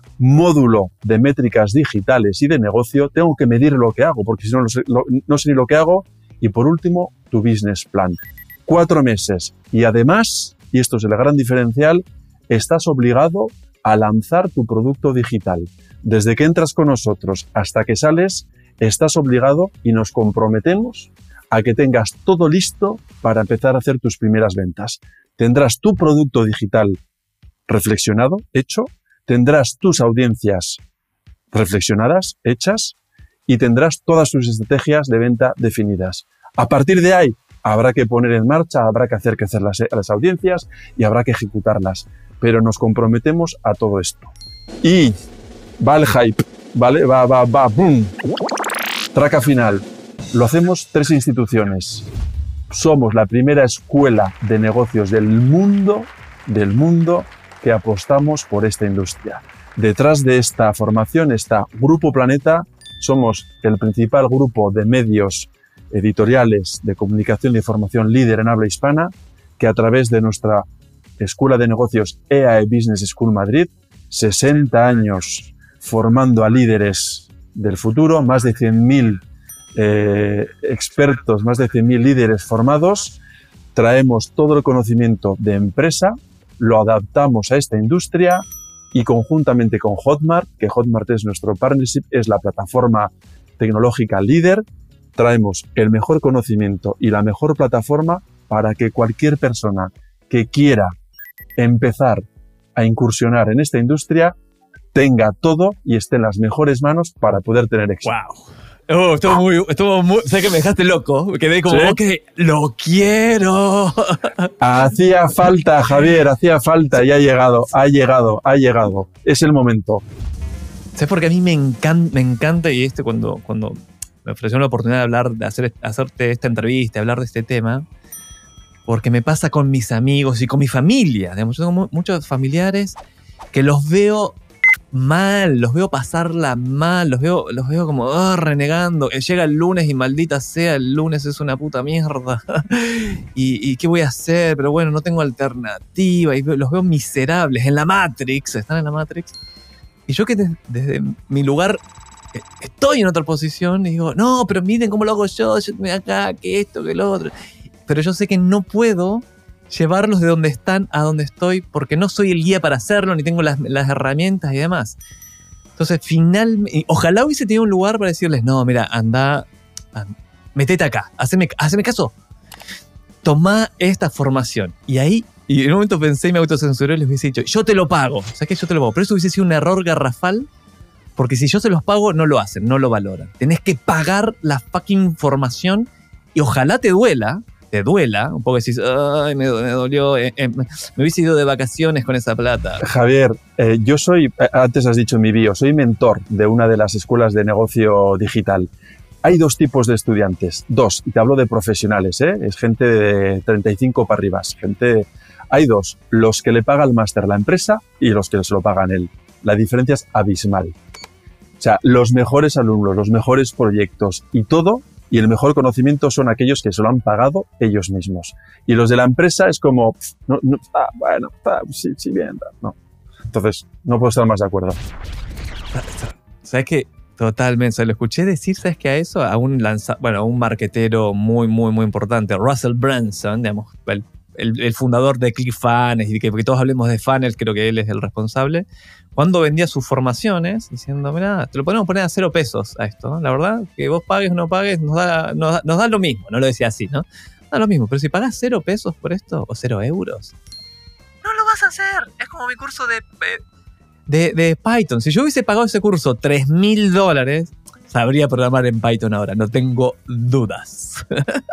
módulo de métricas digitales y de negocio. Tengo que medir lo que hago, porque si no, no sé, lo, no sé ni lo que hago. Y por último, tu business plan. Cuatro meses. Y además, y esto es el gran diferencial, estás obligado a lanzar tu producto digital. Desde que entras con nosotros hasta que sales, estás obligado y nos comprometemos a que tengas todo listo para empezar a hacer tus primeras ventas. Tendrás tu producto digital reflexionado, hecho, tendrás tus audiencias reflexionadas, hechas, y tendrás todas tus estrategias de venta definidas. A partir de ahí, habrá que poner en marcha, habrá que hacer crecer las, las audiencias y habrá que ejecutarlas. Pero nos comprometemos a todo esto. Y va el hype, ¿vale? Va, va, va, ¡boom! Traca final. Lo hacemos tres instituciones. Somos la primera escuela de negocios del mundo, del mundo, que apostamos por esta industria. Detrás de esta formación está Grupo Planeta. Somos el principal grupo de medios editoriales de comunicación y información líder en habla hispana, que a través de nuestra Escuela de Negocios E A E Business School Madrid, sesenta años formando a líderes del futuro, más de cien mil eh, expertos, más de cien mil líderes formados, traemos todo el conocimiento de empresa, lo adaptamos a esta industria y conjuntamente con Hotmart, que Hotmart es nuestro partnership, es la plataforma tecnológica líder, traemos el mejor conocimiento y la mejor plataforma para que cualquier persona que quiera empezar a incursionar en esta industria tenga todo y esté en las mejores manos para poder tener éxito. ¡Wow! Oh, estuvo muy, estuvo muy, sé que me dejaste loco, me quedé como, ¿sí? Ok, lo quiero. Hacía falta, Javier, hacía falta y ha llegado, ha llegado, ha llegado. Es el momento. ¿Sabes por qué a mí me encanta, me encanta y este cuando, cuando me ofrecieron la oportunidad de hablar, de hacer, hacerte esta entrevista, hablar de este tema? Porque me pasa con mis amigos y con mi familia. Digamos, yo tengo muchos familiares que los veo mal, los veo pasarla mal, los veo, los veo como oh, renegando. Llega el lunes y maldita sea, el lunes es una puta mierda. ¿Y, ¿Y qué voy a hacer? Pero bueno, no tengo alternativa. Y los veo miserables en la Matrix, están en la Matrix. Y yo que desde, desde mi lugar estoy en otra posición y digo, no, pero miren cómo lo hago yo, yo me acá, que esto, que lo otro. Pero yo sé que no puedo llevarlos de donde están a donde estoy porque no soy el guía para hacerlo, ni tengo las, las herramientas y demás. Entonces, finalmente, ojalá hubiese tenido un lugar para decirles, no, mira, anda, anda metete acá, haceme, haceme caso, tomá esta formación. Y ahí, y en un momento pensé y me autocensuré y les hubiese dicho, yo te lo pago, ¿sabes qué? Yo te lo pago. Pero eso hubiese sido un error garrafal, porque si yo se los pago, no lo hacen, no lo valoran. Tenés que pagar la fucking formación y ojalá te duela, te duela, un poco decís, ay, me, me dolió, eh, eh, me hubiese ido de vacaciones con esa plata. Javier, eh, yo soy, antes has dicho en mi bio, soy mentor de una de las escuelas de negocio digital. Hay dos tipos de estudiantes, dos, y te hablo de profesionales, ¿eh? Es gente de treinta y cinco para arriba, gente... Hay dos, los que le paga el máster la empresa y los que se lo pagan él. La diferencia es abismal. O sea, los mejores alumnos, los mejores proyectos y todo y el mejor conocimiento son aquellos que se lo han pagado ellos mismos. Y los de la empresa es como, pff, no, no, ah, bueno, ah, sí, sí, bien, no. Entonces, no puedo estar más de acuerdo. ¿Sabes qué? Totalmente. O sea, lo escuché decir, ¿sabes qué? A eso, a un lanza, bueno, a un marquetero muy, muy, muy importante, Russell Brunson, digamos, el, el, el fundador de ClickFunnels, y que, que todos hablemos de funnels, creo que él es el responsable, cuando vendía sus formaciones, diciendo, mira, te lo podemos poner a cero pesos a esto, ¿no? La verdad, que vos pagues o no pagues, nos da, nos, da, nos da lo mismo, no lo decía así, ¿no? Da lo mismo, pero si pagás cero pesos por esto, o cero euros, no lo vas a hacer. Es como mi curso de, de, de Python. Si yo hubiese pagado ese curso tres mil dólares, sabría programar en Python ahora, no tengo dudas.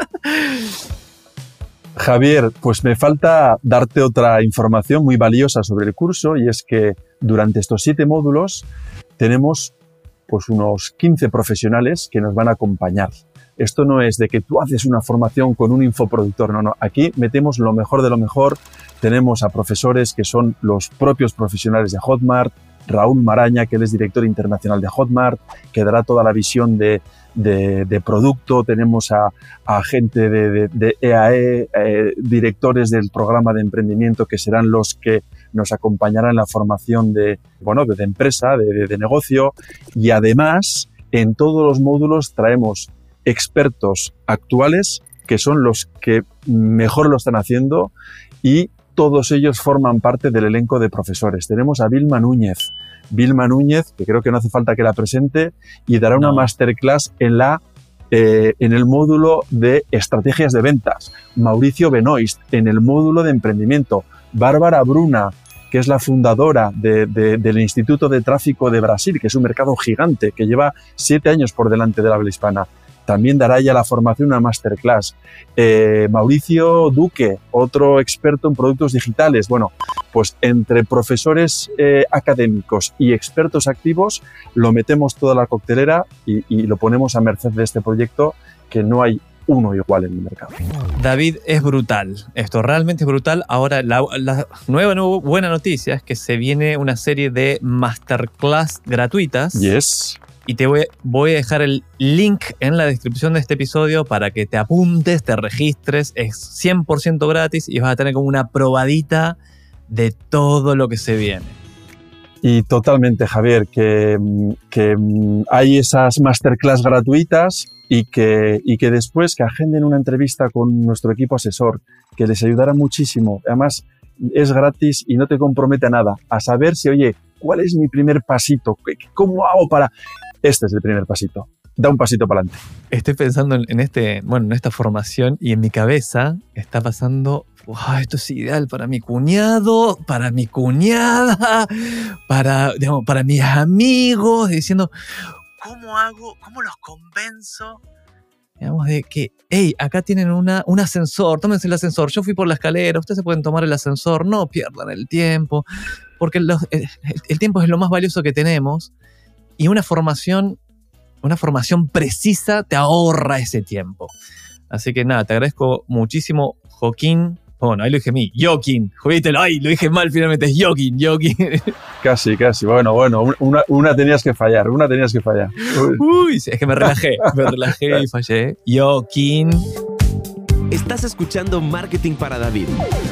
Javier, pues me falta darte otra información muy valiosa sobre el curso, y es que durante estos siete módulos tenemos pues unos quince profesionales que nos van a acompañar. Esto no es de que tú haces una formación con un infoproductor, no, no. Aquí metemos lo mejor de lo mejor. Tenemos a profesores que son los propios profesionales de Hotmart, Raúl Maraña, que él es director internacional de Hotmart, que dará toda la visión de, de, de producto. Tenemos a, a gente de, de, de E A E, eh, directores del programa de emprendimiento, que serán los que nos acompañarán en la formación de, bueno, de, de empresa, de, de, de negocio. Y además, en todos los módulos traemos expertos actuales que son los que mejor lo están haciendo, y todos ellos forman parte del elenco de profesores. Tenemos a Vilma Núñez. Vilma Núñez, que creo que no hace falta que la presente, y dará una no. masterclass en, la, eh, en el módulo de estrategias de ventas. Mauricio Benoist en el módulo de emprendimiento. Bárbara Bruna, que es la fundadora de, de, del Instituto de Tráfico de Brasil, que es un mercado gigante, que lleva siete años por delante de la habla hispana. También dará ya la formación una masterclass. Eh, Mauricio Duque, otro experto en productos digitales. Bueno, pues entre profesores eh, académicos y expertos activos lo metemos toda la coctelera y, y lo ponemos a merced de este proyecto, que no hay uno igual en el mercado. David, es brutal. Esto realmente es brutal. Ahora, la, la nueva no, buena noticia es que se viene una serie de masterclass gratuitas. Yes. Y te voy, voy a dejar el link en la descripción de este episodio para que te apuntes, te registres. Es cien por ciento gratis y vas a tener como una probadita de todo lo que se viene. Y totalmente, Javier, que, que hay esas masterclass gratuitas y que, y que después que agenden una entrevista con nuestro equipo asesor, que les ayudará muchísimo. Además, es gratis y no te compromete a nada. A saber si, oye, ¿cuál es mi primer pasito? ¿Cómo hago para...? Este es el primer pasito. Da un pasito para adelante. Estoy pensando en, este, bueno, en esta formación, y en mi cabeza está pasando, wow, esto es ideal para mi cuñado, para mi cuñada, para, digamos, para mis amigos, diciendo, ¿cómo hago? ¿Cómo los convenzo? Digamos, de que, hey, acá tienen una, un ascensor, tómense el ascensor, yo fui por la escalera, ustedes se pueden tomar el ascensor, no pierdan el tiempo, porque los, el, el tiempo es lo más valioso que tenemos. Y una formación, una formación precisa te ahorra ese tiempo. Así que nada, te agradezco muchísimo, Joaquín. Bueno, ahí lo dije a mí, Joaquín. Jodítelo, ay, lo dije mal finalmente, es Joaquín, Joaquín. Casi, casi. Bueno, bueno, una, una tenías que fallar, una tenías que fallar. Uy, Uy es que me relajé, me relajé y fallé. Joaquín. Estás escuchando Marketing para David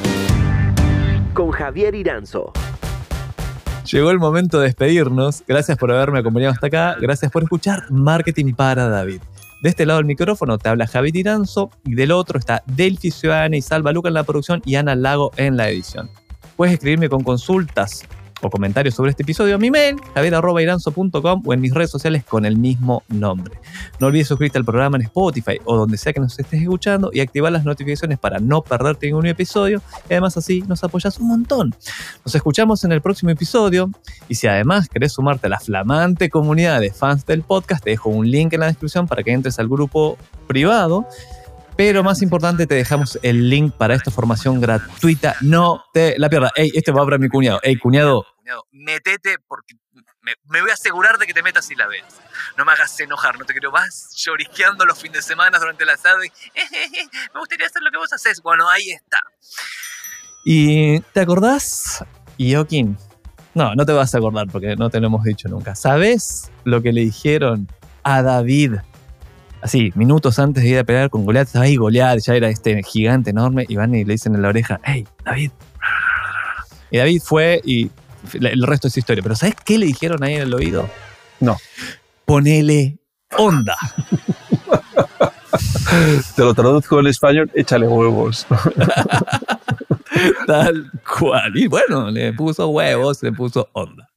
con Javier Iranzo. Llegó el momento de despedirnos. Gracias por haberme acompañado hasta acá. Gracias por escuchar Marketing para David. De este lado del micrófono te habla Javier Iranzo y del otro está Delphi Ciudadana y Salva Luca en la producción y Ana Lago en la edición. Puedes escribirme con consultas o comentarios sobre este episodio a mi mail, javier arroba iranzo punto com, o en mis redes sociales con el mismo nombre. No olvides suscribirte al programa en Spotify o donde sea que nos estés escuchando y activar las notificaciones para no perderte ningún episodio, y además así nos apoyas un montón. Nos escuchamos en el próximo episodio, y si además querés sumarte a la flamante comunidad de fans del podcast, te dejo un link en la descripción para que entres al grupo privado. Pero más importante, te dejamos el link para esta formación gratuita. No te la pierdas. Ey, este va para mi cuñado. Ey, cuñado, cuñado, metete porque me, me voy a asegurar de que te metas y la ves. No me hagas enojar, no te quiero. Vas llorisqueando los fines de semana durante la tarde. Eh, eh, eh, me gustaría hacer lo que vos haces. Bueno, ahí está. ¿Y te acordás, Joaquín? No, no te vas a acordar porque no te lo hemos dicho nunca. ¿Sabes lo que le dijeron a David así, minutos antes de ir a pelear con Goliat, estaba ahí Goliat, ya era este gigante enorme, y van y le dicen en la oreja, hey, David. Y David fue y el resto es historia. Pero ¿sabes qué le dijeron ahí en el oído? No. Ponele onda. Te lo traduzco en español, échale huevos. Tal cual. Y bueno, le puso huevos, le puso onda.